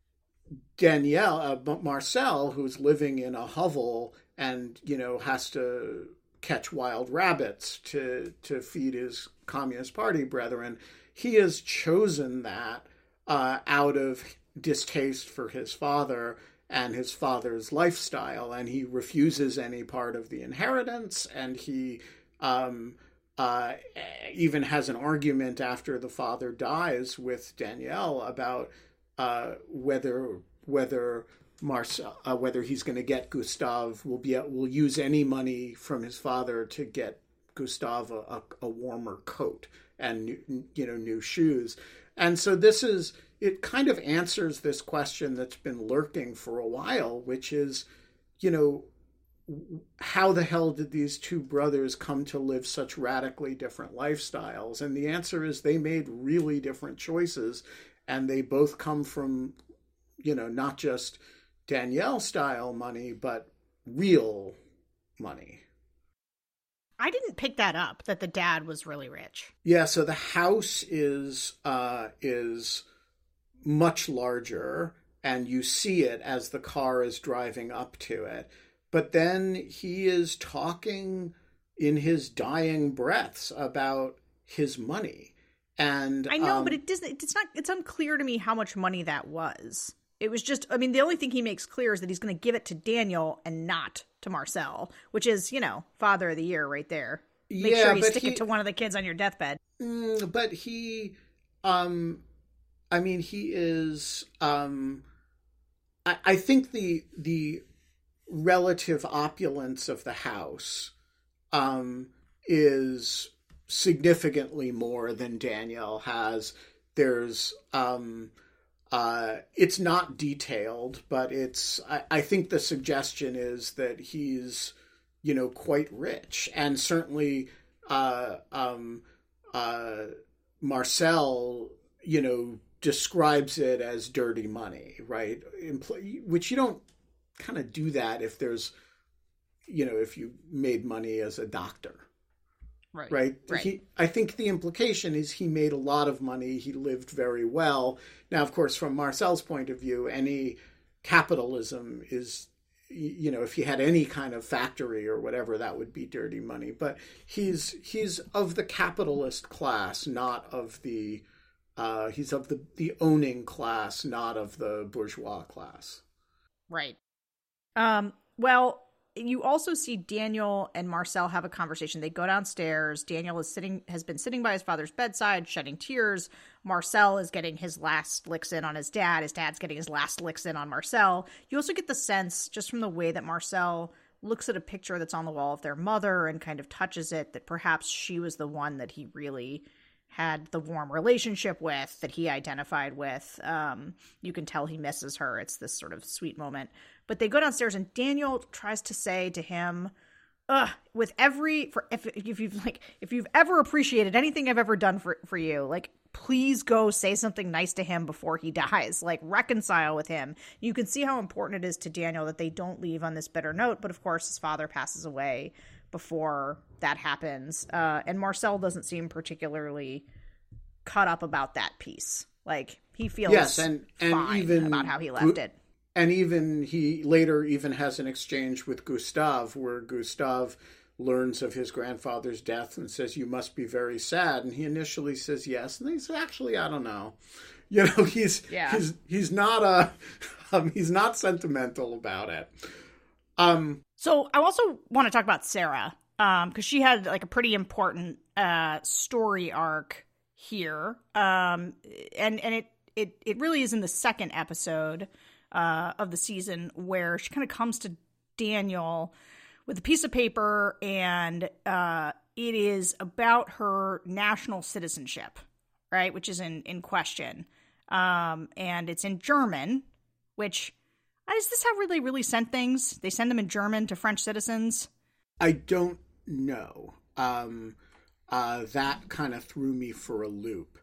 Danielle, uh, Marcel, who's living in a hovel and, you know, has to catch wild rabbits to to feed his Communist Party brethren, he has chosen that uh, out of distaste for his father and his father's lifestyle, and he refuses any part of the inheritance, and he um, uh, even has an argument after the father dies with Danielle about uh, whether whether Marcel uh, whether he's going to get Gustave will be will use any money from his father to get Gustave a, a, a warmer coat and new, you know new shoes, and so this is. It kind of answers this question that's been lurking for a while, which is, you know, how the hell did these two brothers come to live such radically different lifestyles? And the answer is they made really different choices, and they both come from, you know, not just Danielle style money, but real money. I didn't pick that up, that the dad was really rich. Yeah, so the house is uh, is... much larger, and you see it as the car is driving up to it. But then he is talking in his dying breaths about his money. And I know, um, but it doesn't, it's not, it's unclear to me how much money that was. It was just, I mean, the only thing he makes clear is that he's going to give it to Daniel and not to Marcel, which is, you know, father of the year right there. Make yeah, sure you stick he, it to one of the kids on your deathbed. Mm, but he, um, I mean, he is, um, I, I think the, the relative opulence of the house, um, is significantly more than Danielle has. There's, um, uh, it's not detailed, but it's, I, I think the suggestion is that he's, you know, quite rich, and certainly, uh, um, uh, Marcel, you know, describes it as dirty money, right? Which you don't kind of do that if there's, you know, if you made money as a doctor, right? Right. right. He, I think the implication is he made a lot of money. He lived very well. Now, of course, from Marcel's point of view, any capitalism is, you know, if he had any kind of factory or whatever, that would be dirty money. But he's he's of the capitalist class, not of the Uh, he's of the, the owning class, not of the bourgeois class. Right. Um, well, you also see Daniel and Marcel have a conversation. They go downstairs. Daniel is sitting, has been sitting by his father's bedside, shedding tears. Marcel is getting his last licks in on his dad. His dad's getting his last licks in on Marcel. You also get the sense, just from the way that Marcel looks at a picture that's on the wall of their mother and kind of touches it, that perhaps she was the one that he really had the warm relationship with, that he identified with. Um, you can tell he misses her. It's this sort of sweet moment. But they go downstairs, and Daniel tries to say to him, ugh, with every, for if, if you've like, if you've ever appreciated anything I've ever done for, for you, like, please go say something nice to him before he dies, like reconcile with him. You can see how important it is to Daniel that they don't leave on this bitter note. But of course, his father passes away before that happens. Uh, and Marcel doesn't seem particularly cut up about that piece. Like, he feels yes, and, and fine even about how he left it. And even he later even has an exchange with Gustave where Gustave learns of his grandfather's death and says, you must be very sad. And he initially says yes. And he says, actually, I don't know. You know, he's, yeah. he's, he's not a, um, he's not sentimental about it. Um, so I also want to talk about Sarah, um, cause she had like a pretty important, uh, story arc here. Um, and, and it, it, it really is in the second episode, uh, of the season, where she kind of comes to Daniel with a piece of paper, and uh, it is about her national citizenship, right, which is in, in question. Um, and it's in German, which, is this how they really send things? They send them in German to French citizens? I don't know. Um, uh, that kind of threw me for a loop.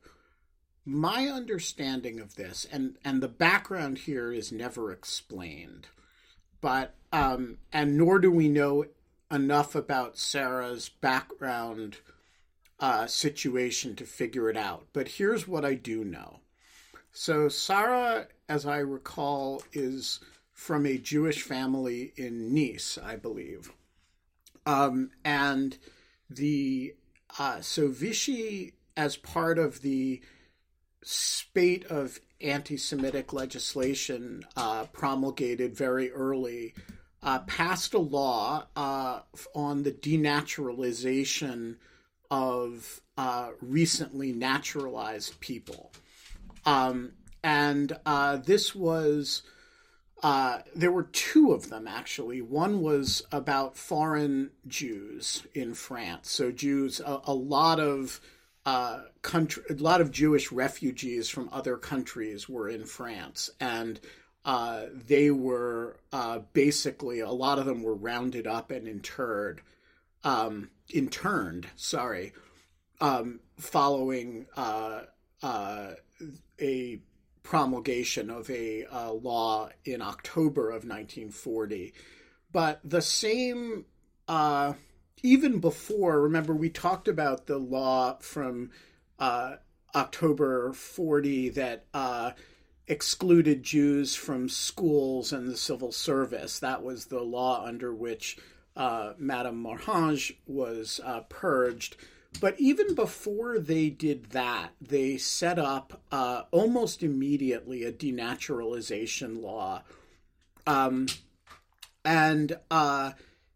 My understanding of this, and, and the background here is never explained, but, um, and nor do we know enough about Sarah's background uh, situation to figure it out. But here's what I do know. So Sarah, as I recall, is from a Jewish family in Nice, I believe. Um, and the, uh, so Vichy as part of the spate of anti-Semitic legislation uh, promulgated very early, uh, passed a law uh, on the denaturalization of uh, recently naturalized people. Um, and uh, this was, uh, there were two of them, actually. One was about foreign Jews in France. So Jews, a, a lot of uh, country, a lot of Jewish refugees from other countries were in France. And uh, they were uh, basically, a lot of them were rounded up and interred, um, interned, sorry, um, following uh, uh, a promulgation of a uh, law in October of nineteen forty. But the same, uh, even before, remember we talked about the law from uh, October forty that uh, excluded Jews from schools and the civil service. That was the law under which uh, Madame Morhange was uh, purged. But even before they did that, they set up uh, almost immediately a denaturalization law. Um, and uh,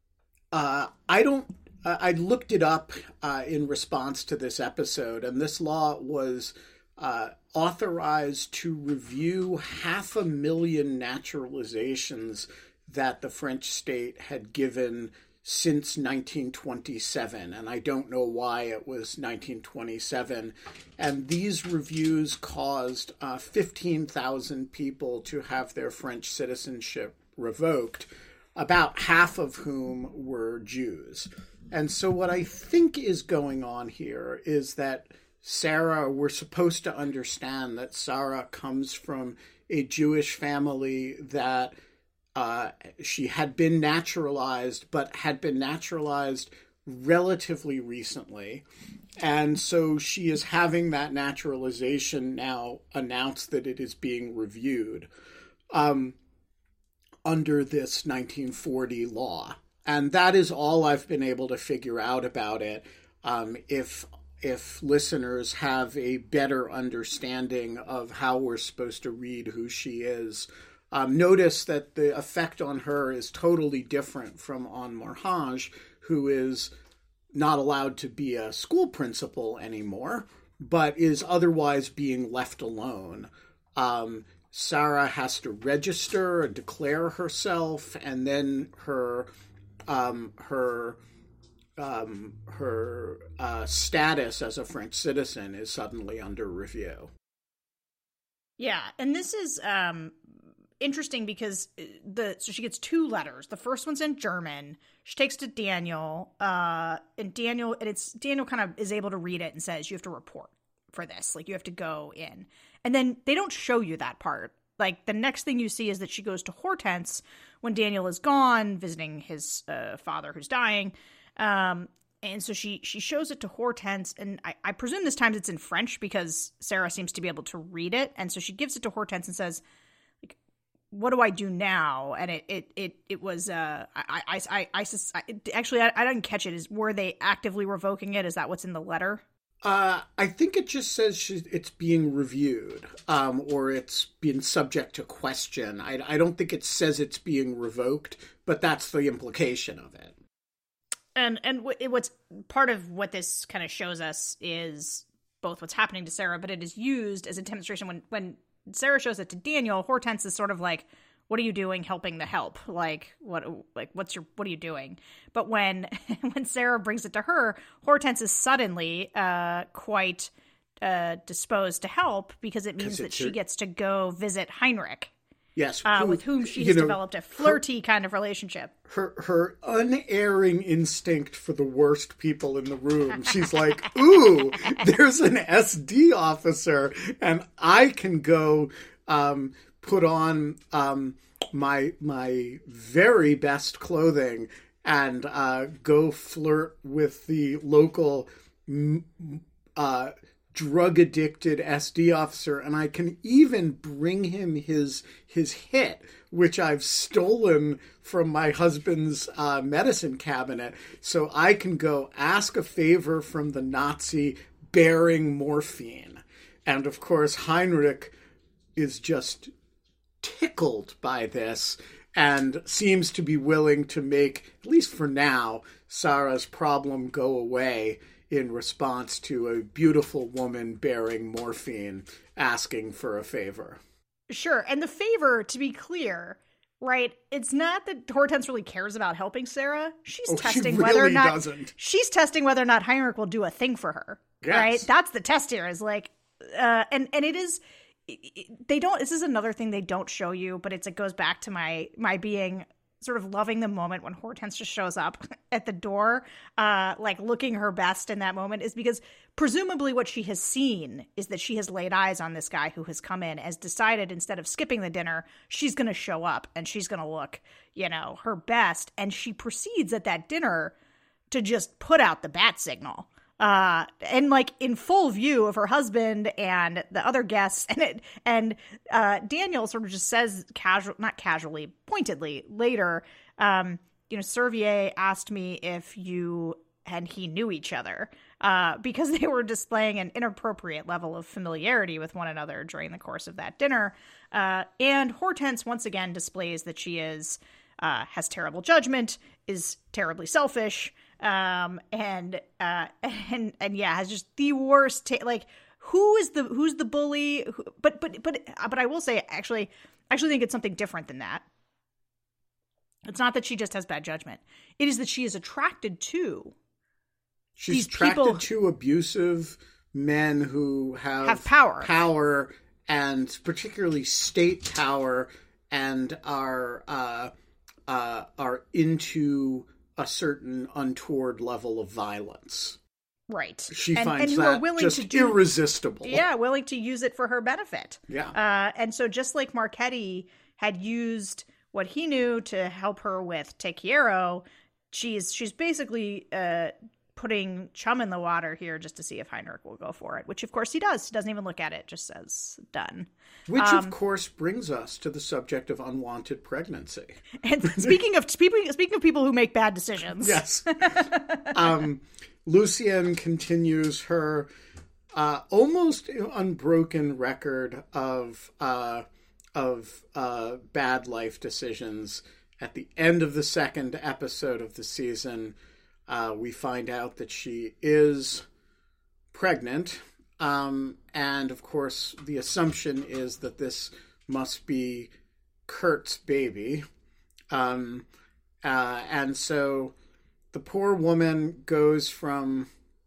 uh, I don't, uh, I looked it up uh, in response to this episode, and this law was uh, authorized to review half a million naturalizations that the French state had given since nineteen twenty-seven, and I don't know why it was nineteen twenty-seven. And these reviews caused uh, fifteen thousand people to have their French citizenship revoked, about half of whom were Jews. And so what I think is going on here is that Sarah, we're supposed to understand that Sarah comes from a Jewish family that Uh, she had been naturalized, but had been naturalized relatively recently. And so she is having that naturalization now announced that it is being reviewed um, under this nineteen forty law. And that is all I've been able to figure out about it. Um, if if listeners have a better understanding of how we're supposed to read who she is, Um, notice that the effect on her is totally different from on Morhange, who is not allowed to be a school principal anymore, but is otherwise being left alone. Um, Sarah has to register and declare herself, and then her um, her um, her uh, status as a French citizen is suddenly under review. Yeah, and this is um, interesting because the so she gets two letters. The first one's in German. She takes to Daniel, uh, and Daniel and it's Daniel kind of is able to read it and says you have to report for this, like you have to go in. And then they don't show you that part. Like the next thing you see is that she goes to Hortense when Daniel is gone, visiting his uh, father who's dying. Um, and so she she shows it to Hortense, and I, I presume this time it's in French because Sarah seems to be able to read it. And so she gives it to Hortense and says, like, what do I do now? And it it it it was uh I I I, I, I actually I, I didn't catch it. Is were they actively revoking it? Is that what's in the letter? Uh, I think it just says she, it's being reviewed, um, or it's been subject to question. I, I don't think it says it's being revoked, but that's the implication of it. And and what's part of what this kind of shows us is both what's happening to Sarah, but it is used as a demonstration when when Sarah shows it to Daniel. Hortense is sort of like, what are you doing helping the help? Like, what, like, what's your, what are you doing? But when, when Sarah brings it to her, Hortense is suddenly, uh, quite, uh, disposed to help because it means that she her... gets to go visit Heinrich. Yes. Uh, who, with whom she has know, developed a flirty her, kind of relationship. Her, her unerring instinct for the worst people in the room. She's like, ooh, there's an S D officer and I can go, um, put on um, my my very best clothing and uh, go flirt with the local uh, drug-addicted S D officer, and I can even bring him his his hit, which I've stolen from my husband's uh, medicine cabinet, so I can go ask a favor from the Nazi, bearing morphine. And of course, Heinrich is just tickled by this and seems to be willing to make, at least for now, Sarah's problem go away in response to a beautiful woman bearing morphine asking for a favor. Sure. And the favor, to be clear, right, it's not that Hortense really cares about helping Sarah. She's oh, testing she really whether or not doesn't. She's testing whether or not Heinrich will do a thing for her. Yes. Right? That's the test here, is like uh and and it is they don't this is another thing they don't show you, but it's it goes back to my my being sort of loving the moment when Hortense just shows up at the door, uh, like looking her best in that moment, is because presumably what she has seen is that she has laid eyes on this guy who has come in, has decided instead of skipping the dinner, she's going to show up and she's going to look, you know, her best. And she proceeds at that dinner to just put out the bat signal. Uh, and like in full view of her husband and the other guests, and it, and uh, Daniel sort of just says casual, not casually, pointedly later, um, you know, Servier asked me if you and he knew each other, uh, because they were displaying an inappropriate level of familiarity with one another during the course of that dinner. Uh, and Hortense once again displays that she is, uh, has terrible judgment, is terribly selfish. Um, and, uh, and, and yeah, has just the worst, ta- like, who is the, who's the bully? Who, but, but, but, but I will say, actually, I actually think it's something different than that. It's not that she just has bad judgment. It is that she is attracted to She's these attracted people to abusive men who have, have power, power, and particularly state power, and are, uh, uh, are into a certain untoward level of violence. Right. She and, finds and who that are willing just to do, irresistible. Yeah, willing to use it for her benefit. Yeah. Uh, and so just like Marchetti had used what he knew to help her with Te Quiero, she's she's basically uh, putting chum in the water here just to see if Heinrich will go for it, which of course he does. He doesn't even look at it, just says, done. Which, um, of course, brings us to the subject of unwanted pregnancy. And speaking of speaking, speaking of people who make bad decisions. Yes. um, Lucienne continues her uh, almost unbroken record of uh, of uh, bad life decisions. At the end of the second episode of the season, uh, we find out that she is pregnant. Um, and of course, the assumption is that this must be Kurt's baby. Um, uh, and so the poor woman goes from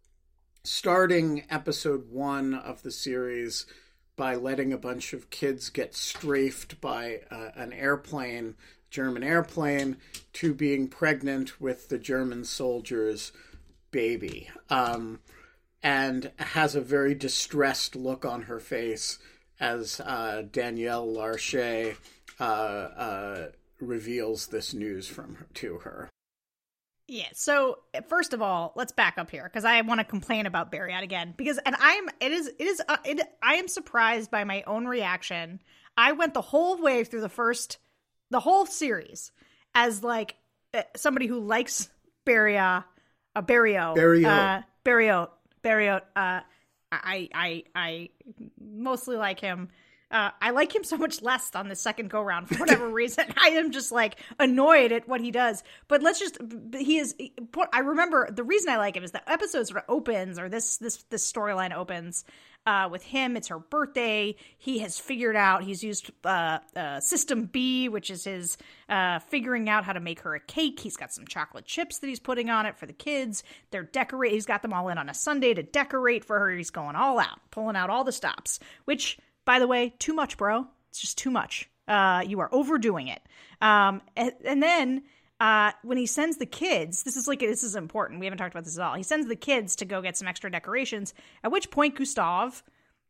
starting episode one of the series by letting a bunch of kids get strafed by uh, an airplane, German airplane, to being pregnant with the German soldier's baby. Um, and has a very distressed look on her face as uh, Danielle Larcher uh, uh, reveals this news from her, to her. Yeah, so first of all, let's back up here because I want to complain about Buriat again because, and I'm, it is, it is, uh, it, I am surprised by my own reaction. I went the whole way through the first, the whole series as like uh, somebody who likes Beria, uh, Berio, Berio, uh, Berio. Berio, uh, I, I, I mostly like him. Uh, I like him so much less on the second go round for whatever reason. I am just like annoyed at what he does. But let's just, he is, I remember the reason I like him is the episode sort of opens, or this, this, this storyline opens uh, with him. It's her birthday. He has figured out, he's used uh, uh, System B, which is his uh, figuring out how to make her a cake. He's got some chocolate chips that he's putting on it for the kids. They're decorate. He's got them all in on a Sunday to decorate for her. He's going all out, pulling out all the stops, which, by the way, too much, bro. It's just too much. Uh, you are overdoing it. Um, and, and then uh, when he sends the kids, this is like this is important. We haven't talked about this at all. He sends the kids to go get some extra decorations. At which point, Gustave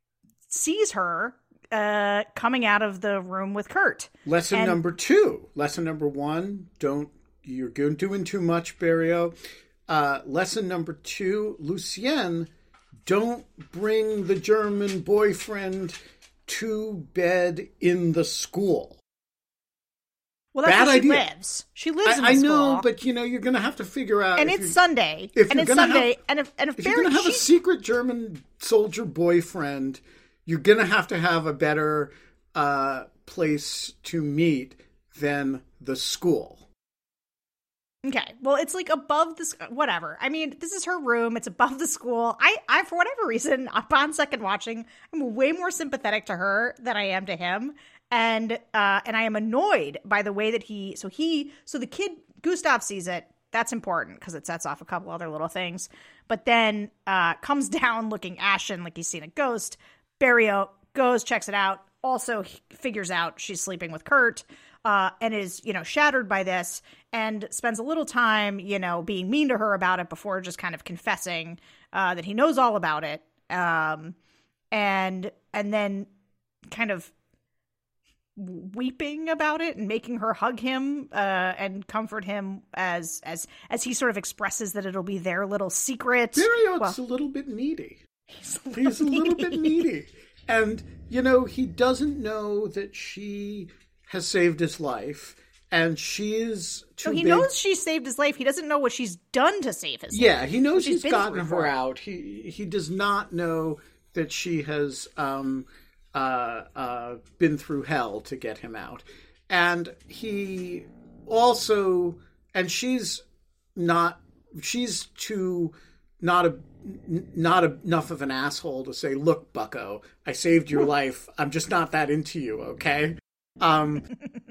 sees her uh, coming out of the room with Kurt. Lesson and, number two. Lesson number one. Don't you're doing too much, Berio. Uh, lesson number two. Lucienne, don't bring the German boyfriend to bed in the school. Well, that's Bad where she idea. lives. She lives in the I, I school. know, but you know, you're going to have to figure out. And if it's you're- Sunday. if and you're it's gonna Sunday. have- and if and if, If Barry, you're going to have a she's- secret German soldier boyfriend, you're going to have to have a better uh, place to meet than the school. Okay, well, it's like above the sc- whatever. I mean, this is her room. It's above the school. I, I, for whatever reason, upon second watching, I'm way more sympathetic to her than I am to him, and uh, and I am annoyed by the way that he. So he, so the kid Gustav sees it. That's important because it sets off a couple other little things. But then uh, comes down looking ashen, like he's seen a ghost. Barrio goes, checks it out. Also he figures out she's sleeping with Kurt. Uh, and is, you know, shattered by this and spends a little time, you know, being mean to her about it before just kind of confessing uh, that he knows all about it. Um, and and then kind of weeping about it and making her hug him uh, and comfort him as as as he sort of expresses that it'll be their little secret. Barryot's Well, a little bit needy. he's a He's a little needy. bit needy. And, you know, he doesn't know that she has saved his life, and she is too So he big. knows she saved his life. He doesn't know what she's done to save his life. Yeah, he knows she's he's been gotten through her for it. out. He he does not know that she has um, uh, uh, been through hell to get him out, and he also and she's not she's too not a not enough of an asshole to say, "Look, Bucko, I saved your life. I'm just not that into you." Okay. Um,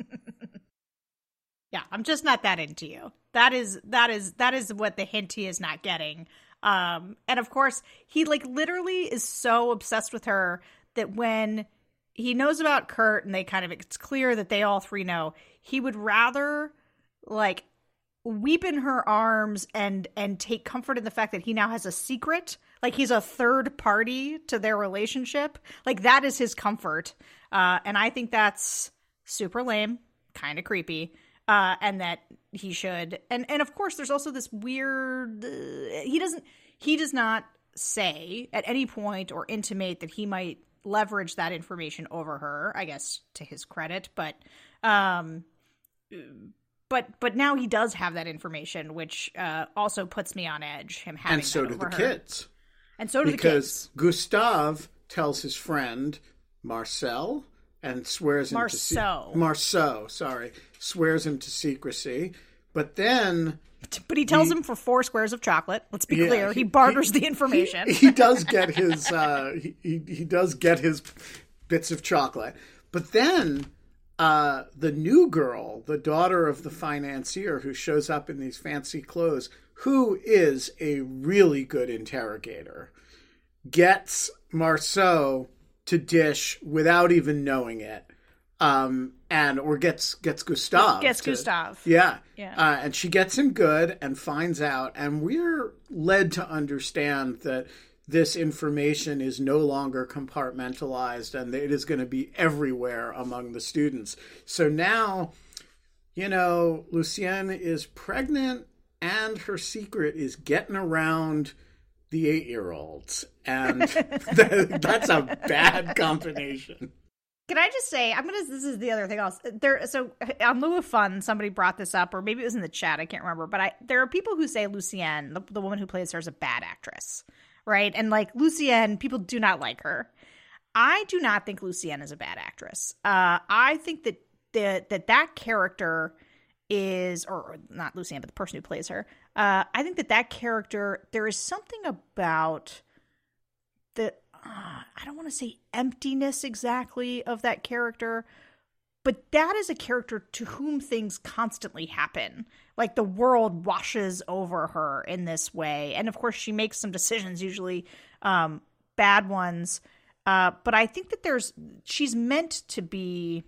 Yeah, I'm just not that into you. That is that is that is what the hint he is not getting. Um, and of course, he like literally is so obsessed with her that when he knows about Kurt and they kind of it's clear that they all three know, he would rather like weep in her arms and and take comfort in the fact that he now has a secret, like he's a third party to their relationship. Like that is his comfort. Uh, and I think that's super lame, kind of creepy. Uh, and that he should, and and of course, there's also this weird. Uh, he doesn't. He does not say at any point or intimate that he might leverage that information over her. I guess to his credit, but um, but but now he does have that information, which uh, also puts me on edge. Him having and so that do the over her. kids. and so do Because the kids. Gustav tells his friend Marcel and swears him to Marceau. se- Marceau, sorry, swears him to secrecy. But then But he tells he- him for four squares of chocolate. Let's be Yeah, clear. He, he- barters he- the information. he, he does get his uh, he, he he does get his bits of chocolate. But then uh, the new girl, the daughter of the financier who shows up in these fancy clothes, who is a really good interrogator, gets Marceau to dish without even knowing it, um, and or gets gets Gustav. Gets to- Gustav. Yeah, Yeah. Uh, and she gets him good and finds out, and we're led to understand that this information is no longer compartmentalized, and that it is going to be everywhere among the students. So now, you know, Lucienne is pregnant, and her secret is getting around the eight-year-olds, and that, that's a bad combination. Can I just say, I'm gonna. This is the other thing else. There, so on lieu of fun, somebody brought this up, or maybe it was in the chat. I can't remember. But I, there are people who say Lucienne, the, the woman who plays her, is a bad actress, right? And like Lucienne, people do not like her. I do not think Lucienne is a bad actress. Uh, I think that the, that that character is, or not Lucienne, but the person who plays her. Uh, I think that that character, there is something about the. Uh, I don't want to say emptiness exactly of that character, but that is a character to whom things constantly happen. Like the world washes over her in this way. And of course, she makes some decisions, usually um, bad ones. Uh, but I think that there's, she's meant to be,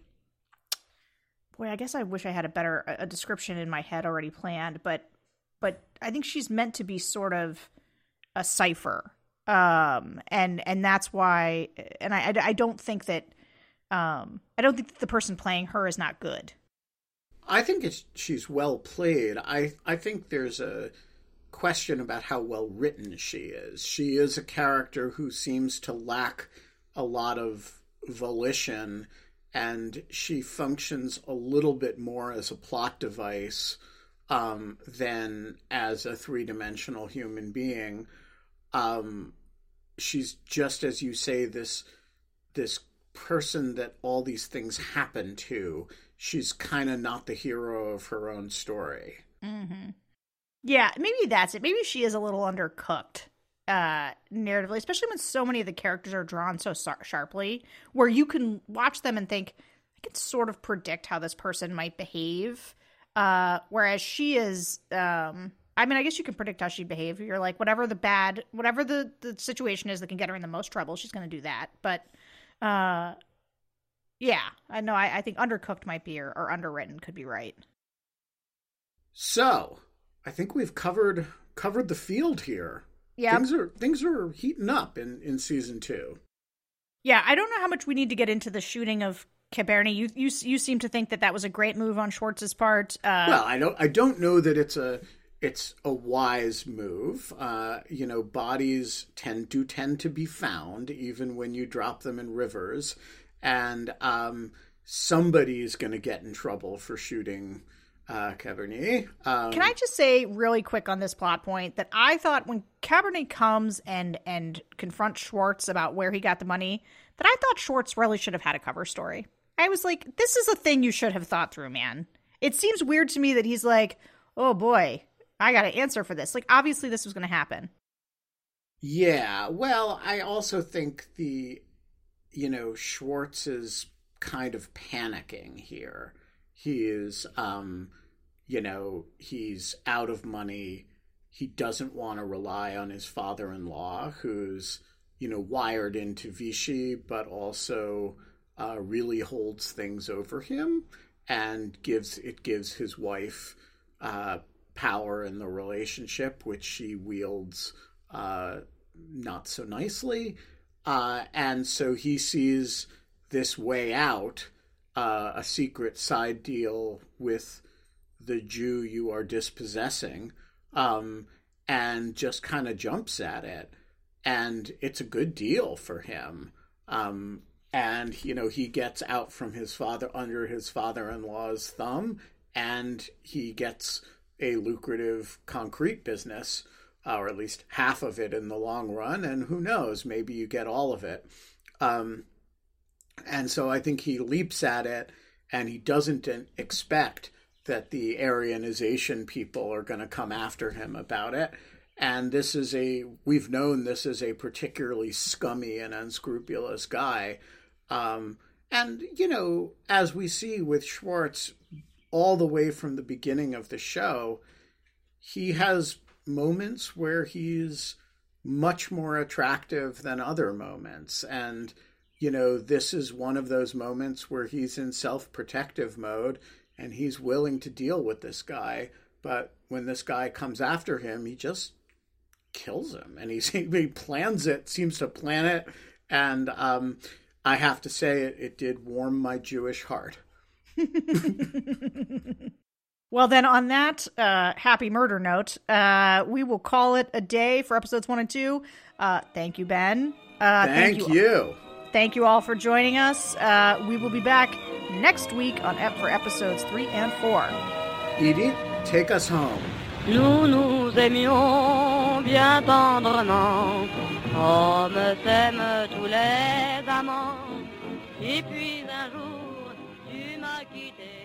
boy, I guess I wish I had a better, a description in my head already planned, but, but I think she's meant to be sort of a cipher. Um, and, and that's why, and I, I, I don't think that, um, I don't think that the person playing her is not good. I think it's, she's well played. I, I think there's a question about how well written she is. She is a character who seems to lack a lot of volition and she functions a little bit more as a plot device um, than as a three-dimensional human being. Um, she's just, as you say, this this person that all these things happen to. She's kind of not the hero of her own story. Mm-hmm. Yeah, maybe that's it. Maybe she is a little undercooked uh, narratively, especially when so many of the characters are drawn so sar- sharply, where you can watch them and think, I can sort of predict how this person might behave. Uh, whereas she is, um, I mean, I guess you can predict how she'd behave. You're like, whatever the bad, whatever the, the situation is that can get her in the most trouble, she's going to do that. But, uh, yeah, I know. I, I think undercooked might be, or, or underwritten could be right. So, I think we've covered covered the field here. Yeah, things are things are heating up in, in season two. Yeah, I don't know how much we need to get into the shooting of Cabernet. You you you seem to think that that was a great move on Schwartz's part. Uh, well, I don't I don't know that it's a it's a wise move. Uh, you know, bodies tend do tend to be found even when you drop them in rivers, and um, somebody's going to get in trouble for shooting uh, Cabernet. Um, Can I just say really quick on this plot point that I thought when Cabernet comes and and confronts Schwartz about where he got the money, that I thought Schwartz really should have had a cover story. I was like, this is a thing you should have thought through, man. It seems weird to me that he's like, oh boy, I got to answer for this. Like, obviously this was going to happen. Yeah, well, I also think the, you know, Schwartz is kind of panicking here. He is, um, you know, he's out of money. He doesn't want to rely on his father-in-law, who's, you know, wired into Vichy, but also uh, really holds things over him, and gives it gives his wife uh, power in the relationship, which she wields uh, not so nicely. Uh, and so he sees this way out, uh, a secret side deal with the Jew you are dispossessing, um, and just kind of jumps at it. And it's a good deal for him. Um, and, you know, he gets out from his father, under his father-in-law's thumb, and he gets a lucrative concrete business, uh, or at least half of it in the long run. And who knows, maybe you get all of it. Um, and so I think he leaps at it, and he doesn't expect that the Aryanization people are going to come after him about it. And this is a, we've known this is a particularly scummy and unscrupulous guy. Um, and, you know, as we see with Schwartz all the way from the beginning of the show, he has moments where he's much more attractive than other moments. And, you know, this is one of those moments where he's in self-protective mode and he's willing to deal with this guy. But when this guy comes after him, he just kills him, and he, he plans it, seems to plan it. And um, I have to say, it, it did warm my Jewish heart. Well, then on that uh, happy murder note, uh, we will call it a day for episodes one and two. Uh, thank you, Ben. Uh, thank, thank you. you. Thank you all for joining us. Uh, we will be back next week on ep- for episodes three and four. Edie, take us home. Nous nous aimions bien tendrement, comme s'aiment tous les amants. Et puis un jour, tu m'as quitté.